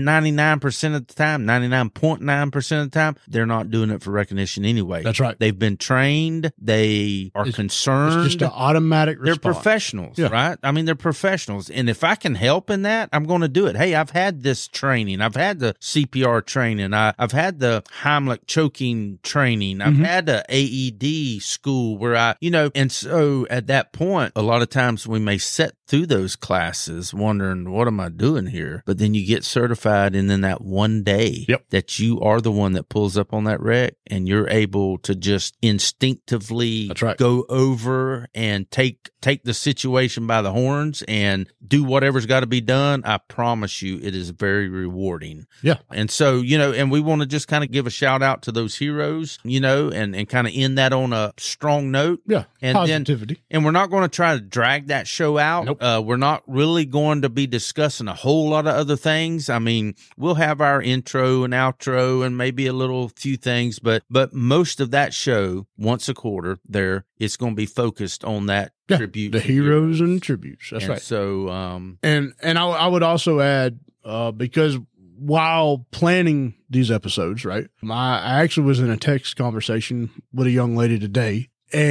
99% of the time, 99.9% of the time, they're not doing it for recognition anyway. That's right. They've been trained. They are concerned. It's just an automatic response. They're professionals, right? I mean, they're professionals. And if I can help in that, I'm going to do it. Hey, I've had this training. I've had the CPR training. I've I've had the Heimlich choking training. I've had the AED school where and so at that point, a lot of times we may sit through those classes wondering, what am I doing here? But then you get certified, and then that one day that you are the one that pulls up on that wreck, and you're able to just instinctively go over and take the situation by the horns and do whatever's got to be done. I promise you, it is very rewarding. Yeah. And so, and we want to just kind of give a shout out to those heroes, and kind of end that on a strong note. Yeah. And positivity. And we're not going to try to drag that show out. Nope. We're not really going to be discussing a whole lot of other things. I mean, we'll have our intro and outro and maybe a little few things, but most of that show, once a quarter, it's going to be focused on that tribute. The heroes and tributes. That's right. So, and I would also add, because while planning these episodes, right, I actually was in a text conversation with a young lady today,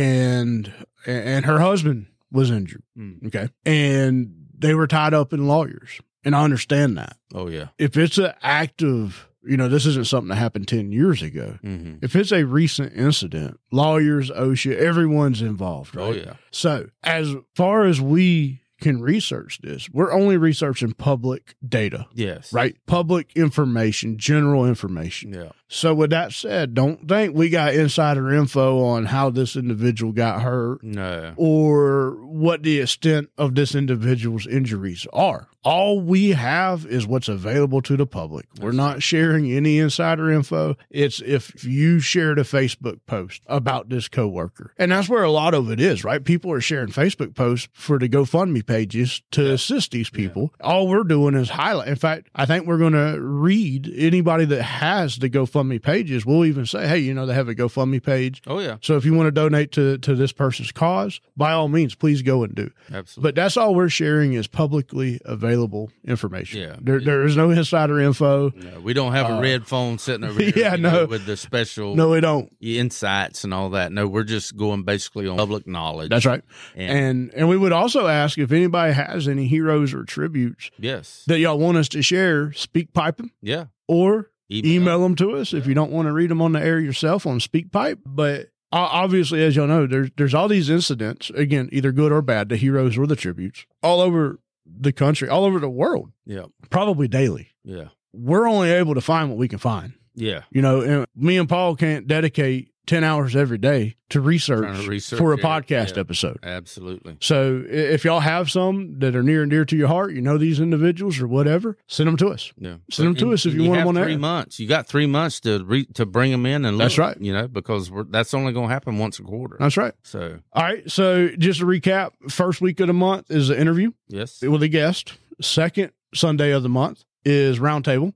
and her husband was injured. Okay. And they were tied up in lawyers. And I understand that. Oh, yeah. If it's an act of, this isn't something that happened 10 years ago. If it's a recent incident, lawyers, OSHA, everyone's involved. Right? Oh, yeah. So as far as we can research this, we're only researching public data. Yes. Right? Public information, general information. Yeah. So with that said, don't think we got insider info on how this individual got hurt. No. Or what the extent of this individual's injuries are. All we have is what's available to the public. We're not sharing any insider info. It's if you shared a Facebook post about this coworker. And that's where a lot of it is, right? People are sharing Facebook posts for the GoFundMe pages to assist these people. Yeah. All we're doing is highlight. In fact, I think we're going to read anybody that has the GoFundMe pages. We'll even say, hey, they have a GoFundMe page. Oh, yeah. So if you want to donate to this person's cause, by all means, please go and do. Absolutely. But that's all we're sharing is publicly available information. Yeah. There is no insider info. No, we don't have a red phone sitting over here with the special we don't. Insights and all that. No, we're just going basically on public knowledge. That's right. And we would also ask if anybody has any heroes or tributes that y'all want us to share, speak pipe them. Yeah. Or email them to us if you don't want to read them on the air yourself on SpeakPipe. But obviously, as y'all know, there's all these incidents, again, either good or bad, the heroes or the tributes, all over the country, all over the world. Yeah. Probably daily. Yeah. We're only able to find what we can find. Yeah. And me and Paul can't dedicate 10 hours every day to research for a podcast episode. Absolutely. So if y'all have some that are near and dear to your heart, these individuals or whatever, send them to us. Yeah. Send them to us if you want them on there. 3 months. You got 3 months to bring them in and look. That's right. Because that's only going to happen once a quarter. That's right. So, all right. So just to recap, first week of the month is the interview. Yes. With a guest. Second Sunday of the month is Roundtable.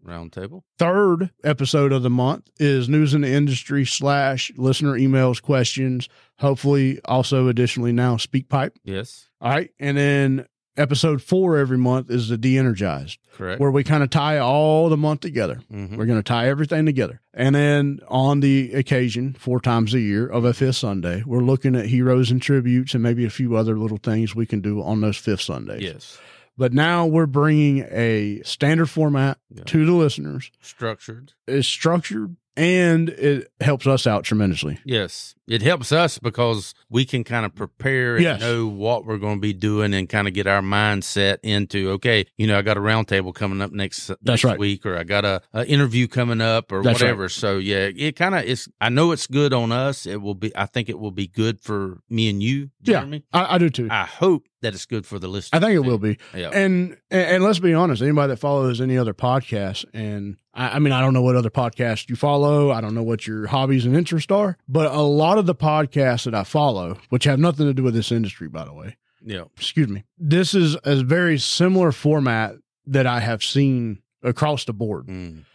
Third episode of the month is News in the Industry / listener emails, questions, hopefully also additionally now SpeakPipe. Yes. All right. And then episode 4 every month is the De-Energized. Correct. Where we kind of tie all the month together. Mm-hmm. We're going to tie everything together. And then on the occasion, 4 times a year of a 5th Sunday, we're looking at heroes and tributes and maybe a few other little things we can do on those 5th Sundays. Yes. But now we're bringing a standard format to the listeners. Structured. It's structured, and it helps us out tremendously. Yes. It helps us because we can kind of prepare and know what we're going to be doing and kind of get our mindset into, okay, I got a roundtable coming up next week, or I got a interview coming up or whatever. Right. So yeah, it kind of is. I know it's good on us. I think it will be good for me and you, Jeremy. Yeah, I do too. I hope that it's good for the listeners. I think it will be. Yeah. And let's be honest, anybody that follows any other podcasts, and I mean, I don't know what other podcasts you follow. I don't know what your hobbies and interests are, but a lot of the podcasts that I follow, which have nothing to do with this industry, by the way. Yeah. Excuse me. This is a very similar format that I have seen across the board.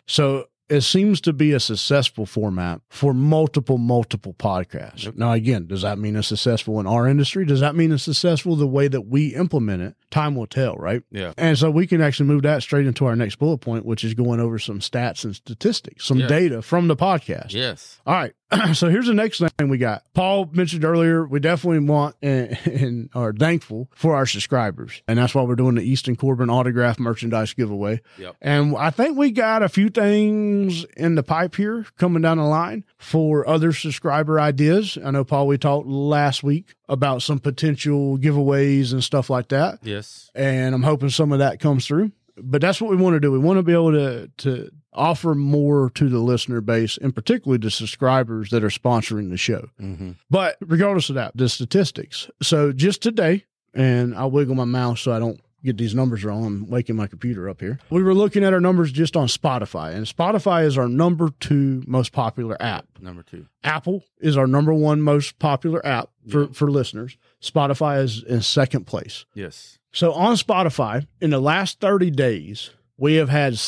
So it seems to be a successful format for multiple podcasts. Yep. Now, again, does that mean it's successful in our industry? Does that mean it's successful the way that we implement it? Time will tell, right? Yeah. And so we can actually move that straight into our next bullet point, which is going over some stats and statistics, some data from the podcast. Yes. All right. So here's the next thing we got. Paul mentioned earlier, we definitely want and are thankful for our subscribers. And that's why we're doing the Easton Corbin autograph merchandise giveaway. Yep. And I think we got a few things things in the pipe here coming down the line for other subscriber ideas. I know, Paul, we talked last week about some potential giveaways and stuff like that. Yes. And I'm hoping some of that comes through. But that's what we want to do. We want to be able to offer more to the listener base, and particularly the subscribers that are sponsoring the show. Mm-hmm. But regardless of that, the statistics. So just today, and I'll wiggle my mouse so I don't get these numbers wrong. I'm waking my computer up here. We were looking at our numbers just on Spotify, and Spotify is our number 2 most popular app. Number 2. Apple is our number 1 most popular app for listeners. Spotify is in second place. Yes. So on Spotify, in the last 30 days, we have had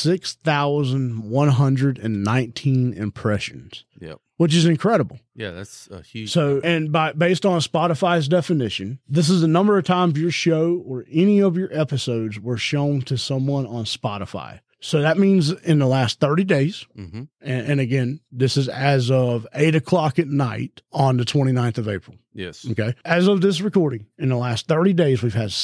6,119 impressions. Yep. Which is incredible. Yeah, that's a huge. So, and based on Spotify's definition, this is the number of times your show or any of your episodes were shown to someone on Spotify. So that means in the last 30 days, mm-hmm. and again, this is as of 8:00 at night on the 29th of April. Yes. Okay. As of this recording, in the last 30 days, we've had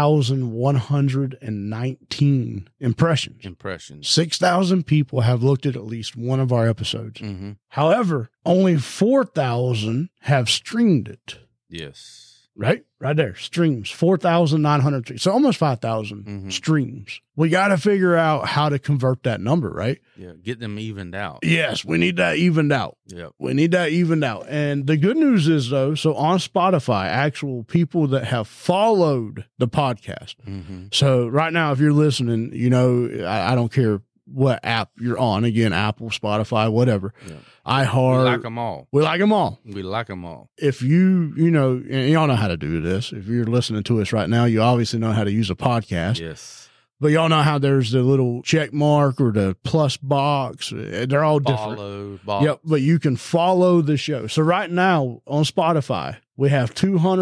6,119 impressions. 6,000 people have looked at least one of our episodes. Mm-hmm. However, only 4,000 have streamed it. Yes. Right there. Streams, 4,900. So almost 5,000 streams. We got to figure out how to convert that number, right? Yeah. Get them evened out. Yes. We need that evened out. Yeah. We need that evened out. And the good news is, though, so on Spotify, actual people that have followed the podcast. Mm-hmm. So right now, if you're listening, you know, I don't care what app you're on. Again, Apple, Spotify, whatever. Yeah. iHeart. We like them all. We like them all. We like them all. If you know, and y'all know how to do this. If you're listening to us right now, you obviously know how to use a podcast. Yes. But y'all know how there's the little check mark or the plus box. They're all different. Follow box. Yep. But you can follow the show. So right now on Spotify, we have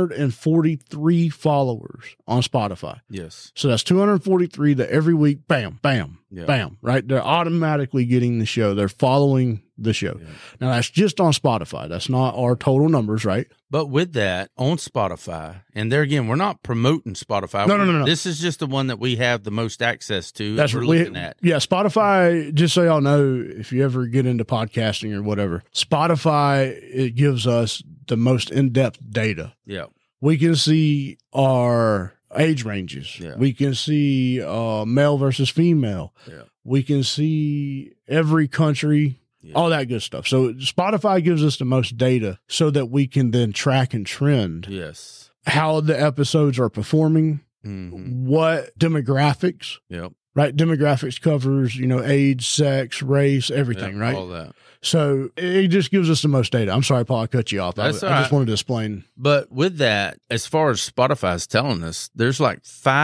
243 followers on Spotify. Yes. So that's 243 that every week, bam, bam, Yeah. bam, right? They're automatically getting the show. They're following the show. Yeah. Now, that's just on Spotify. That's not our total numbers, right? But with that, on Spotify, and there again, we're not promoting Spotify. No. This is just the one that we have the most access to. That's we're what looking at. Yeah, Spotify, just so y'all know, if you ever get into podcasting or whatever, Spotify, it gives us the most in-depth data. Yeah. We can see our age ranges. Yeah. We can see male versus female. Yeah. We can see every country. Yeah. All that good stuff. So Spotify gives us the most data so that we can then track and trend Yes. how the episodes are performing, Mm-hmm. what demographics, Yep. right? Demographics covers, you know, age, sex, race, everything, Yep, right? All that. So it just gives us the most data. I'm sorry, Paul, I cut you off. I That's all just right. wanted to explain. But with that, as far as Spotify is telling us, there's like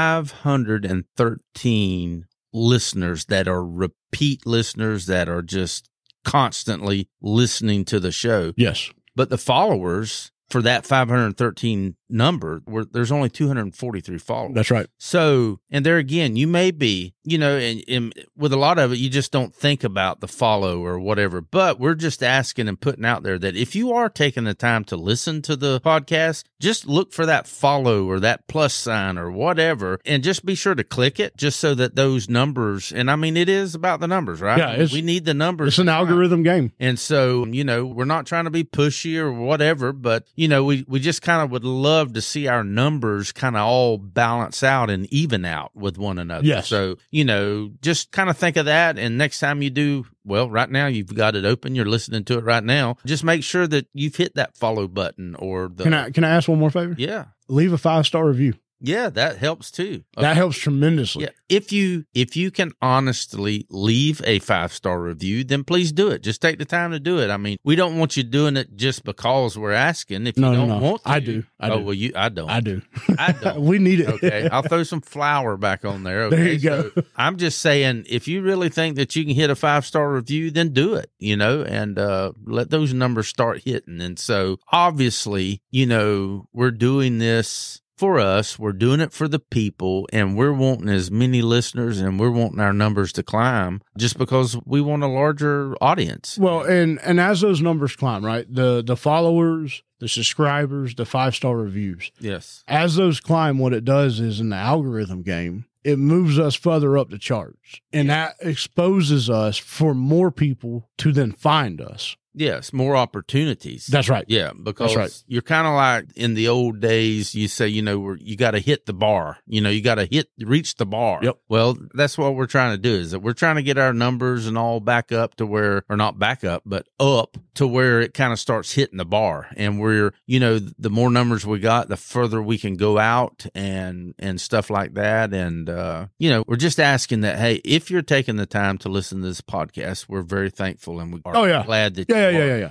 513 listeners that are repeat listeners that are just constantly listening to the show. Yes. But the followers for that 513 number, there's only 243 followers. That's right. So, and there again, you may be, you know, and with a lot of it, you just don't think about the follow or whatever. But we're just asking and putting out there that if you are taking the time to listen to the podcast, just look for that follow or that plus sign or whatever, and just be sure to click it just so that those numbers, and I mean, it is about the numbers, right? Yeah, we need the numbers. It's an algorithm game. And so, you know, we're not trying to be pushy or whatever, but, you know, we just kind of would love to see our numbers kind of all balance out and even out with one another. Yes. So, you know, just kind of think of that. And next time you do, well, right now you've got it open. You're listening to it right now. Just make sure that you've hit that follow button or the. Can I ask one more favor? Yeah. Leave a 5-star review. Yeah, that helps too. That helps tremendously. Yeah. If you can honestly leave a 5-star review, then please do it. Just take the time to do it. I mean, we don't want you doing it just because we're asking. If you don't want to. I do. I do. Well, I don't. I do. I don't. We need it. Okay. I'll throw some flour back on there. Okay? There you go. So I'm just saying, if you really think that you can hit a 5-star review, then do it, you know, and let those numbers start hitting. And so obviously, you know, we're doing this for us, we're doing it for the people, and we're wanting as many listeners and we're wanting our numbers to climb just because we want a larger audience. Well, and as those numbers climb, right? The followers, the subscribers, the 5-star reviews. Yes. As those climb, what it does is in the algorithm game, it moves us further up the charts. And that exposes us for more people to then find us. Yes, more opportunities. That's right. Yeah, because you're kind of like in the old days, you say, you got to hit the bar. You got to reach the bar. Yep. Well, that's what we're trying to do, is that we're trying to get our numbers and all back up to where, or not back up, but up to where it kind of starts hitting the bar. And we're, the more numbers we got, the further we can go out and stuff like that. And, we're just asking that, hey, if you're taking the time to listen to this podcast, we're very thankful and we are glad that Yeah.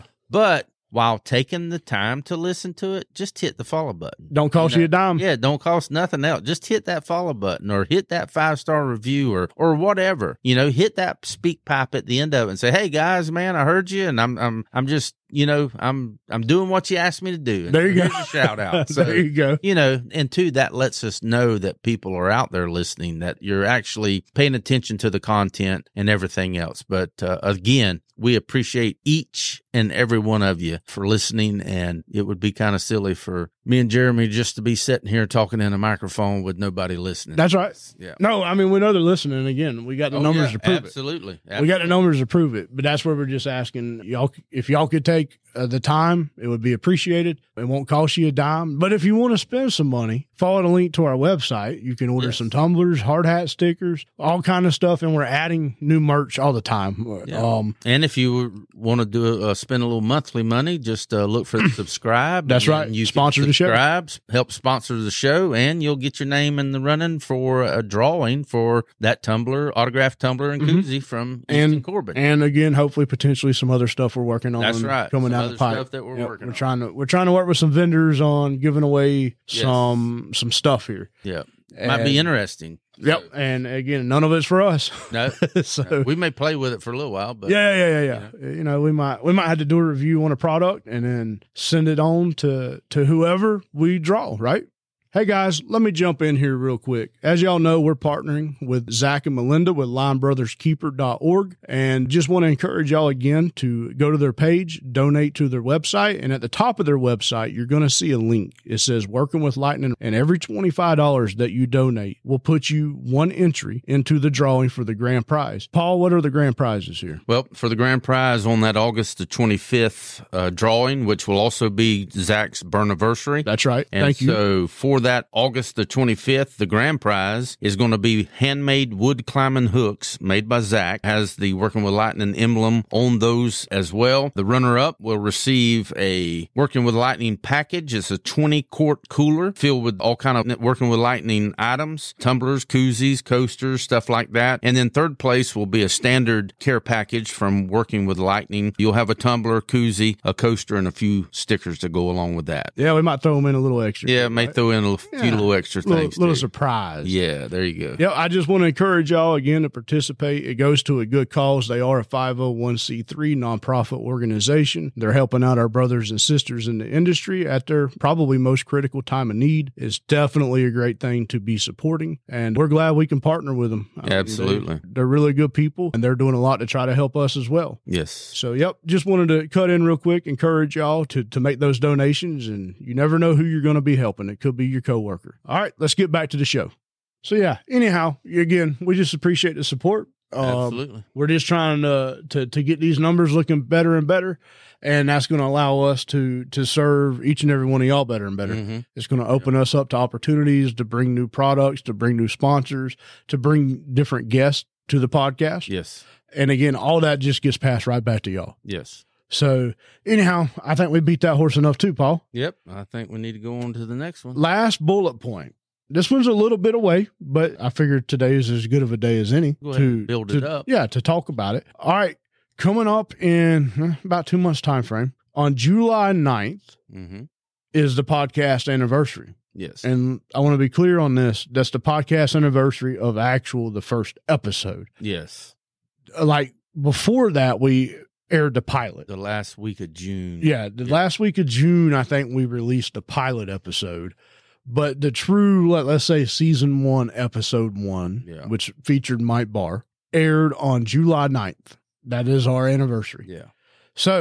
But while taking the time to listen to it, just hit the follow button. Don't cost you a dime. Yeah, don't cost nothing else. Just hit that follow button or hit that 5-star review or whatever. Hit that speak pipe at the end of it and say, "Hey guys, man, I heard you, and I'm just I'm doing what you asked me to do." And there you go. Here's a shout out. So, there you go. And two, that lets us know that people are out there listening, that you're actually paying attention to the content and everything else. But again, we appreciate each and every one of you for listening, and it would be kind of silly for me and Jeremy just to be sitting here talking in a microphone with nobody listening. That's right. Yeah. No, I mean, we know they're listening. Again, we got the numbers to prove absolutely. it. We got the numbers to prove it. But that's where we're just asking y'all, if y'all could take the time, it would be appreciated. It won't cost you a dime. But if you want to spend some money, follow the link to our website. You can order some tumblers, hard hat stickers, all kind of stuff. And we're adding new merch all the time. Yeah. And if you want to do spend a little monthly money, just look for the subscribe. That's right. You sponsor the show. Help sponsor the show, and you'll get your name in the running for a drawing for that tumbler, autographed tumbler and koozie from Easton Corbin. And again, hopefully, potentially some other stuff we're working on. That's right. Coming some out of the pipe. Stuff that we're working on. We're trying to work with some vendors on giving away some stuff here. Yeah. Might be interesting. Yep. So. And again, none of it's for us. No. So we may play with it for a little while, but yeah. We might have to do a review on a product and then send it on to whoever we draw, right? Hey guys, let me jump in here real quick. As y'all know, we're partnering with Zach and Melinda with LionBrothersKeeper.org, and just want to encourage y'all again to go to their page, donate to their website, and at the top of their website, you're going to see a link. It says Working with Lightning, and every $25 that you donate will put you one entry into the drawing for the grand prize. Paul, what are the grand prizes here? Well, for the grand prize on that August the 25th drawing, which will also be Zach's burniversary. That's right. And thank you. So for that August the 25th, the grand prize is going to be handmade wood climbing hooks made by Zach. Has the Working with Lightning emblem on those as well. The runner-up will receive a Working with Lightning package. It's a 20-quart cooler filled with all kind of Working with Lightning items, tumblers, koozies, coasters, stuff like that. And then third place will be a standard care package from Working with Lightning. You'll have a tumbler, koozie, a coaster, and a few stickers to go along with that. Yeah, we might throw them in a little extra. Yeah, may throw in a few little extra things. Little surprise. Yeah, there you go. Yeah, I just want to encourage y'all again to participate. It goes to a good cause. They are a 501c3 nonprofit organization. They're helping out our brothers and sisters in the industry at their probably most critical time of need. It's definitely a great thing to be supporting, and we're glad we can partner with them. Absolutely. They're really good people, and they're doing a lot to try to help us as well. Yes. So, yep, just wanted to cut in real quick, encourage y'all to make those donations, and you never know who you're going to be helping. It could be your coworker. All right, let's get back to the show. So yeah, anyhow, again, we just appreciate the support. Absolutely. We're just trying to get these numbers looking better and better, and that's going to allow us to serve each and every one of y'all better and better. Mm-hmm. It's going to open us up to opportunities to bring new products, to bring new sponsors, to bring different guests to the podcast. Yes. And again, all that just gets passed right back to y'all. Yes. So anyhow, I think we beat that horse enough too, Paul. Yep. I think we need to go on to the next one. Last bullet point. This one's a little bit away, but I figured today is as good of a day as any to build it up. Yeah, to talk about it. All right. Coming up in about 2 months time frame, on July 9th is the podcast anniversary. Yes. And I want to be clear on this. That's the podcast anniversary of the first episode. Yes. Like before that, we aired the pilot. The last week of June. Yeah. Last week of June, I think we released the pilot episode. But the true, let's say season 1, episode 1, which featured Mike Barr, aired on July 9th. That is our anniversary. Yeah. So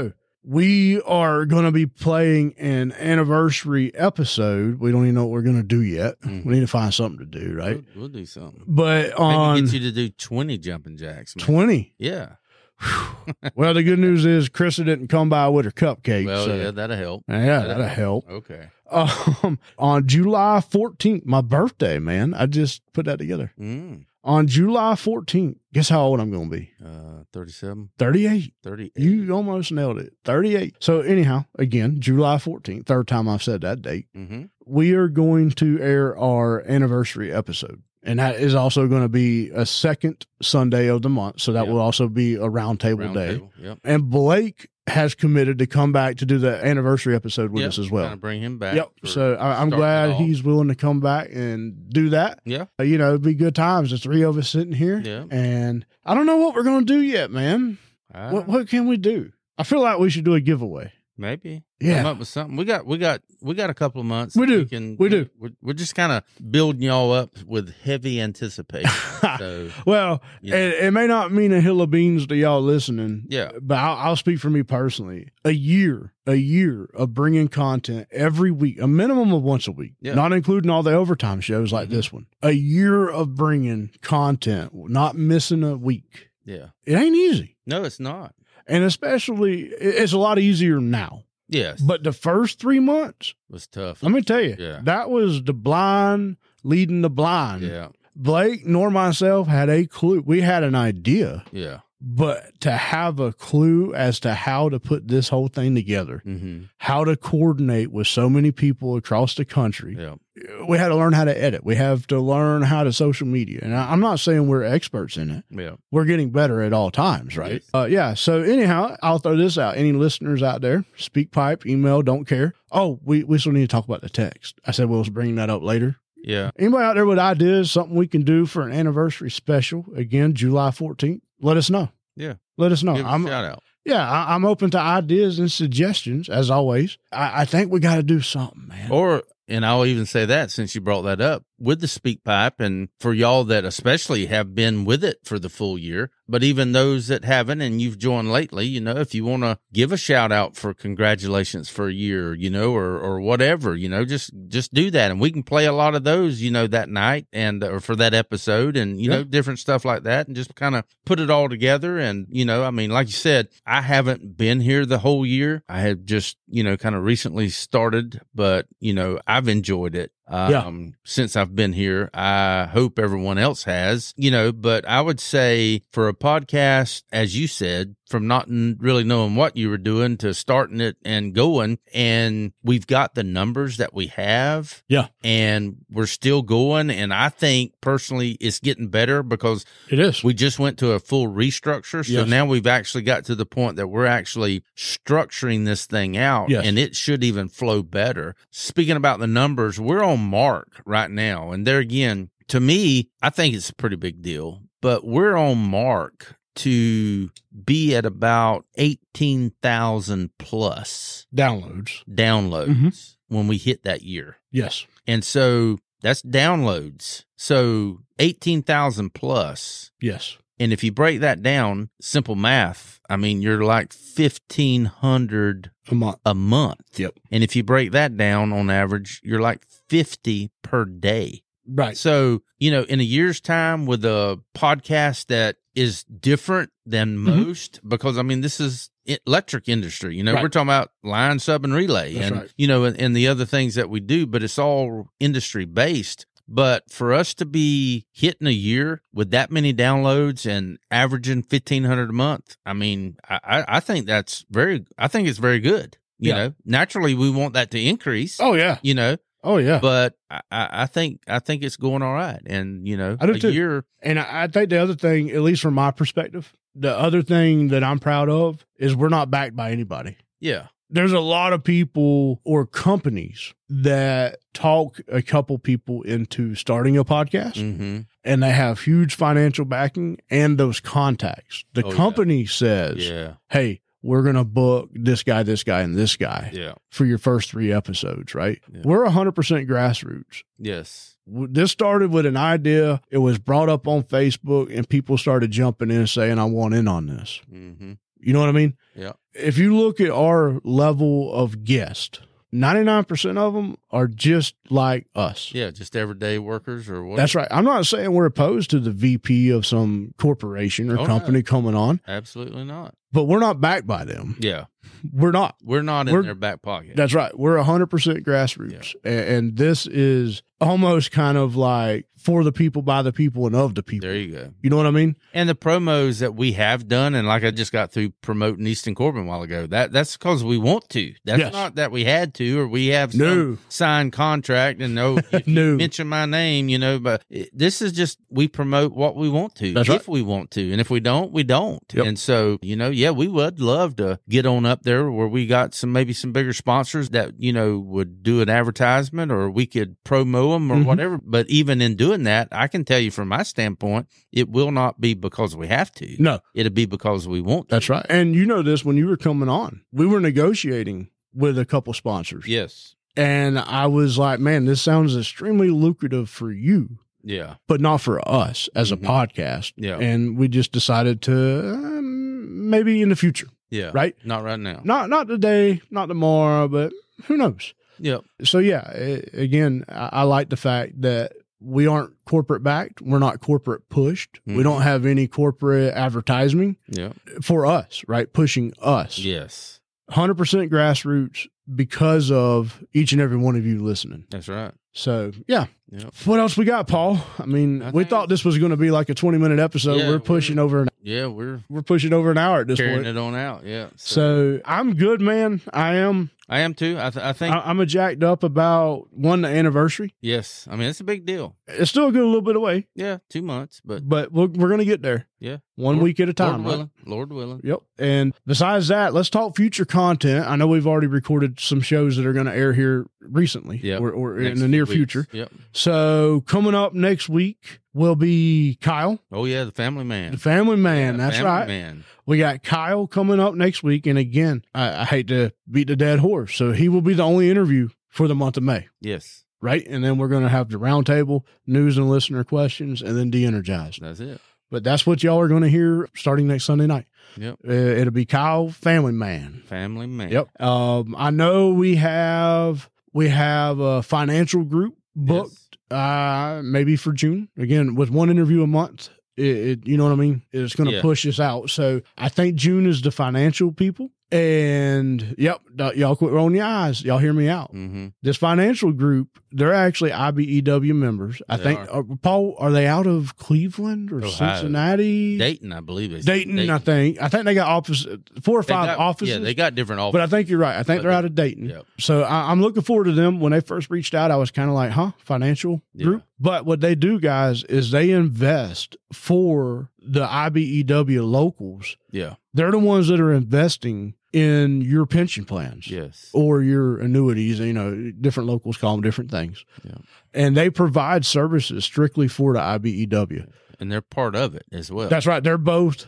we are going to be playing an anniversary episode. We don't even know what we're going to do yet. Mm-hmm. We need to find something to do, right? We'll do something. But maybe get you to do 20 jumping jacks. Man. 20? Yeah. Well, the good news is Krista didn't come by with her cupcake. Well, so. yeah, that'll help. Yeah, that'll help. Okay. On July 14th, my birthday, man. I just put that together. On July 14th, guess how old I'm going to be? 37. 38. 38. You almost nailed it. 38. So anyhow, again, July 14th, third time I've said that date. Mm-hmm. We are going to air our anniversary episode. And that is also going to be a second Sunday of the month. So that will also be a roundtable day. Yep. And Blake has committed to come back to do the anniversary episode with us as well. Kind of bring him back. Yep. So I'm glad he's willing to come back and do that. Yeah. It'd be good times. The three of us sitting here. Yeah. And I don't know what we're going to do yet, man. What can we do? I feel like we should do a giveaway. Maybe. Yeah. Come up with something. We got a couple of months. We do. We do. We're just kind of building y'all up with heavy anticipation. So, well, it may not mean a hill of beans to y'all listening. Yeah. But I'll speak for me personally. A year of bringing content every week, a minimum of once a week, not including all the overtime shows like this one. A year of bringing content, not missing a week. Yeah. It ain't easy. No, it's not. And especially, it's a lot easier now. Yes. But the first 3 months was tough. Let me tell you, that was the blind leading the blind. Yeah. Blake nor myself had a clue. We had an idea. Yeah. But to have a clue as to how to put this whole thing together, how to coordinate with so many people across the country, we had to learn how to edit. We have to learn how to social media. And I'm not saying we're experts in it. Yeah. We're getting better at all times, right? Yes. So anyhow, I'll throw this out. Any listeners out there, SpeakPipe, email, don't care. Oh, we still need to talk about the text. I said we'll bring that up later. Yeah. Anybody out there with ideas, something we can do for an anniversary special, again, July 14th, let us know. Yeah. Let us know. Give a shout out. Yeah, I'm open to ideas and suggestions, as always. I think we got to do something, man. And I'll even say that since you brought that up with the SpeakPipe, and for y'all that especially have been with it for the full year, but even those that haven't and you've joined lately, if you want to give a shout out for congratulations for a year, or whatever, just do that. And we can play a lot of those, that night or for that episode and, different stuff like that, and just kind of put it all together. And, like you said, I haven't been here the whole year. I have just, kind of recently started, but, I've enjoyed it. Since I've been here. I hope everyone else has, but I would say for a podcast, as you said, from not really knowing what you were doing to starting it and going, and we've got the numbers that we have. Yeah. And we're still going. And I think personally it's getting better because it is. We just went to a full restructure. So now we've actually got to the point that we're actually structuring this thing out, and it should even flow better. Speaking about the numbers, we're on mark right now. And there again, to me, I think it's a pretty big deal, but we're on mark to be at about 18,000 plus downloads when we hit that year. Yes. And so that's downloads. So 18,000 plus. Yes. And if you break that down, simple math, you're like 1,500 a month. Yep. And if you break that down on average, you're like 50 per day. Right. So, in a year's time with a podcast that is different than most, because this is electric industry, we're talking about line, sub, and relay. That's and, and the other things that we do, but it's all industry based. But for us to be hitting a year with that many downloads and averaging 1,500 a month, I think it's very good. You know, naturally we want that to increase. Oh yeah. Oh yeah. But I think it's going all right. And I do too. And I think the other thing, at least from my perspective, the other thing that I'm proud of is we're not backed by anybody. Yeah. There's a lot of people or companies that talk a couple people into starting a podcast, and they have huge financial backing and those contacts. The company says, hey, we're going to book this guy, and this guy for your first 3 episodes, right? Yeah. We're 100% grassroots. Yes. This started with an idea. It was brought up on Facebook, and people started jumping in saying, I want in on this. You know what I mean? Yeah. If you look at our level of guest, 99% of them are just like us. Yeah, just everyday workers or what? That's right. I'm not saying we're opposed to the VP of some corporation or company coming on. Absolutely not. But we're not backed by them. Yeah. We're not. We're not in their back pocket. That's right. We're 100% grassroots. Yeah. And this is almost kind of like for the people, by the people, and of the people. There you go. You know what I mean? And the promos that we have done, and like I just got through promoting Easton Corbin a while ago, that's because we want to. That's not that we had to, or we have some signed contract and if you mention my name, but this is just, we promote what we want to, if we want to. And if we don't, we don't. Yep. And so, we would love to get on up there where we got maybe some bigger sponsors that, would do an advertisement, or we could promo them or whatever. But even in doing that, I can tell you from my standpoint, it will not be because we have to. No. It'll be because we want to. That's right. And this, when you were coming on, we were negotiating with a couple sponsors. Yes. And I was like, man, this sounds extremely lucrative for you. Yeah. But not for us as a podcast. Yeah. And we just decided to maybe in the future. Yeah. Right? Not right now. Not today, not tomorrow, but who knows? Yeah. So, again, I like the fact that we aren't corporate backed. We're not corporate pushed. We don't have any corporate advertising for us, right? Pushing us. Yes. 100% grassroots because of each and every one of you listening. That's right. So, yeah. Yep. What else we got, Paul? I mean, we thought this was going to be like a 20-minute episode. We're pushing over we're pushing over an hour at this point. Carrying it on out, yeah. So I'm good, man. I am too. I think I'm jacked up about the anniversary. Yes. I mean, it's a big deal. It's still a little bit away. Yeah, 2 months, but we're going to get there. Yeah. One week at a time. Lord willing. Yep. And besides that, let's talk future content. I know we've already recorded some shows that are going to air here recently or in the near future. Yep. So coming up next week will be Kyle. Oh, yeah, the family man. The family man. That's family right. Man. We got Kyle coming up next week. And again, I hate to beat the dead horse. So he will be the only interview for the month of May. Yes. Right. And then we're going to have the roundtable, news and listener questions, and then de-energized. That's it. But that's what y'all are going to hear starting next Sunday night. Yep. It'll be Kyle, family man. Family man. Yep. I know we have a financial group booked, maybe for June, again, with one interview a month. You know what I mean? It's going to push us out. So I think June is the financial people. And y'all quit rolling your eyes. Y'all hear me out. Mm-hmm. This financial group, they're actually IBEW members. I think, Paul, are they out of Cleveland or Cincinnati? Dayton, I believe. Dayton. I think they got 4 or 5 offices. Yeah, they got different offices. But I think you're right. I think they're out of Dayton. Yep. So I'm looking forward to them. When they first reached out, I was kind of like, financial group? But what they do, guys, is they invest for the IBEW locals. Yeah. They're the ones that are investing in your pension plans. Yes. Or your annuities. Different locals call them different things. Yeah. And they provide services strictly for the IBEW. And they're part of it as well. That's right. They're both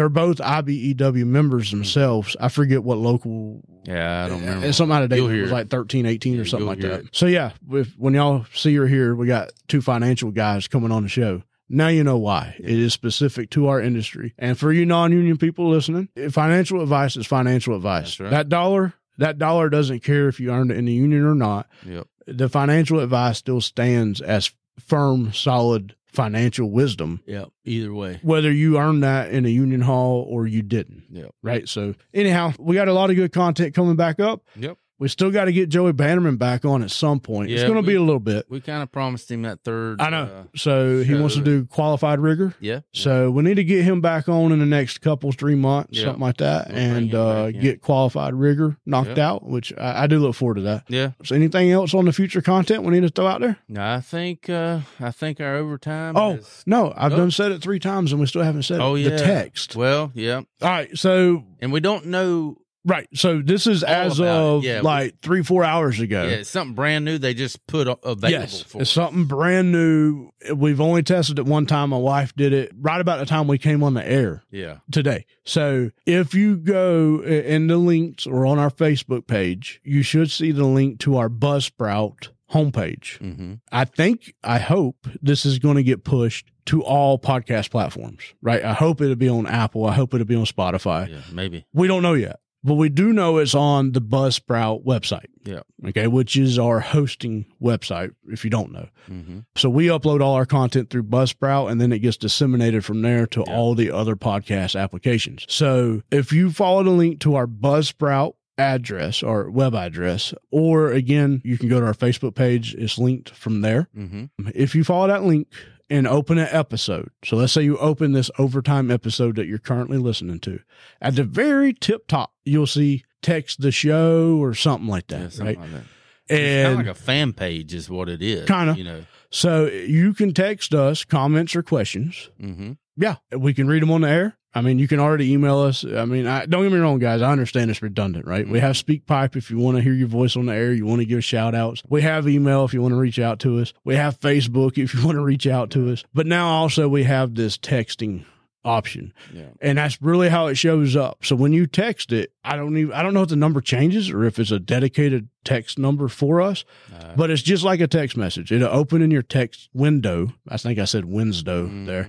IBEW members themselves. I forget what local. Yeah, I don't remember. It's something out of date. It was like 13, 18 or something like that. So when y'all see or hear, we got 2 financial guys coming on the show. Now you know why. It is specific to our industry. And for you non-union people listening, financial advice is financial advice. Right. That dollar doesn't care if you earned it in the union or not. Yep. The financial advice still stands as firm, solid financial wisdom. Yep. Either way. Whether you earned that in a union hall or you didn't. Yep. Right? So anyhow, we got a lot of good content coming back up. Yep. We still got to get Joey Bannerman back on at some point. It's going to be a little bit. We kind of promised him that third. I know. So he wants to do qualified rigger. Yeah. So we need to get him back on in the next 3 months, something like that, and get qualified rigger knocked out, which I do look forward to that. Yeah. So anything else on the future content we need to throw out there? No, I think our overtime. I've done said it 3 times and we still haven't said it. The text. Well, yeah. All right. So. And we don't know. Right. So this is as of 3-4 hours ago. Yeah, it's something brand new they just put available for us. It's something brand new. We've only tested it one time. My wife did it right about the time we came on the air today. So if you go in the links or on our Facebook page, you should see the link to our Buzzsprout homepage. Mm-hmm. I hope this is going to get pushed to all podcast platforms, right? I hope it'll be on Apple. I hope it'll be on Spotify. Yeah, maybe. We don't know yet, but we do know it's on the Buzzsprout website. Yeah. Okay. Which is our hosting website, if you don't know. Mm-hmm. So we upload all our content through Buzzsprout, and then it gets disseminated from there to all the other podcast applications. So if you follow the link to our Buzzsprout address or web address, or again, you can go to our Facebook page. It's linked from there. Mm-hmm. If you follow that link and open an episode, so let's say you open this overtime episode that you're currently listening to, at the very tip top, you'll see text the show or something like that, something right? like that. And It's kind of like a fan page is what it is. Kinda. You know. So you can text us comments or questions. Mm-hmm. Yeah, we can read them on the air. I mean, you can already email us. I mean, don't get me wrong, guys. I understand it's redundant, right? Mm-hmm. We have SpeakPipe if you want to hear your voice on the air. You want to give shout outs. We have email if you want to reach out to us. We have Facebook if you want to reach out to us. But now also we have this texting option. Yeah. And that's really how it shows up. So when you text it, I don't know if the number changes or if it's a dedicated text number for us, but it's just like a text message. It'll open in your text window. I think I said Winsdow there.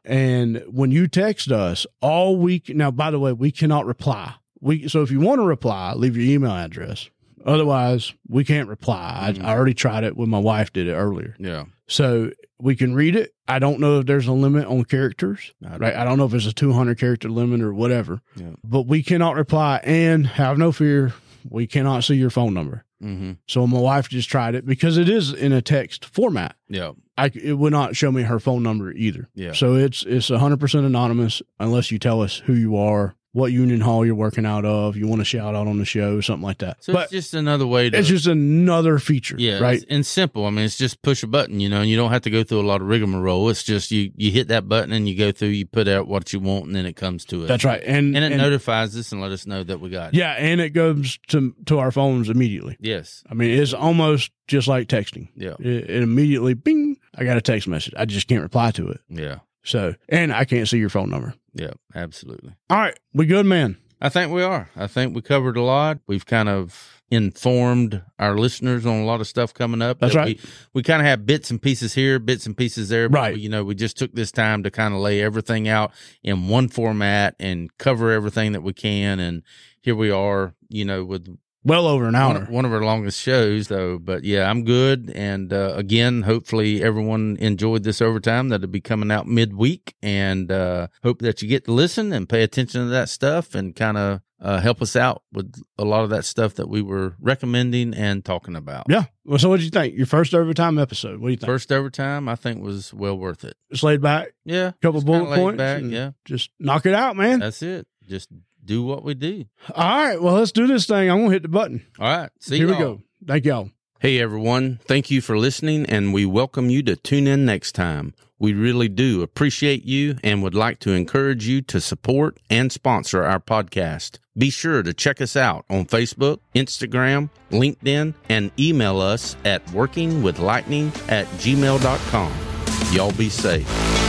And when you text us all week, now, by the way, we cannot reply. So if you want to reply, leave your email address. Otherwise, we can't reply. I already tried it when my wife did it earlier. Yeah. So we can read it. I don't know if there's a limit on characters, right? I don't know if it's a 200 character limit or whatever, but we cannot reply, and have no fear, we cannot see your phone number. Mm-hmm. So my wife just tried it because it is in a text format. Yeah. It would not show me her phone number either. Yeah. So it's 100% anonymous unless you tell us who you are, what union hall you're working out of, you want to shout out on the show, something like that. So but it's just another way to... It's just another feature, right? And simple. I mean, it's just push a button, you know, and you don't have to go through a lot of rigmarole. It's just you hit that button and you go through, you put out what you want, and then it comes to us. That's right. And it notifies us and let us know that we got it. Yeah, and it goes to our phones immediately. Yes. I mean, it's almost just like texting. Yeah. It immediately, bing, I got a text message. I just can't reply to it. Yeah. So, and I can't see your phone number. Yeah, absolutely. All right. We good, man? I think we are. I think we covered a lot. We've kind of informed our listeners on a lot of stuff coming up. That's right. We kind of have bits and pieces here, bits and pieces there. But right. We just took this time to kind of lay everything out in one format and cover everything that we can. And here we are, with well over an hour. One of our longest shows, though. But yeah, I'm good. And again, hopefully everyone enjoyed this overtime that'll be coming out midweek. And hope that you get to listen and pay attention to that stuff and kind of help us out with a lot of that stuff that we were recommending and talking about. Yeah. Well, so what did you think? Your first overtime episode? What do you think? First overtime, I think, was well worth it. Just laid back? Yeah. Couple bullet points? Back, yeah. Just knock it out, man. That's it. Just do what we do. All right. Well, let's do this thing. I'm going to hit the button. All right. See you. Here we go. Thank y'all. Hey, everyone. Thank you for listening, and we welcome you to tune in next time. We really do appreciate you and would like to encourage you to support and sponsor our podcast. Be sure to check us out on Facebook, Instagram, LinkedIn, and email us at workingwithlightning@gmail.com. Y'all be safe.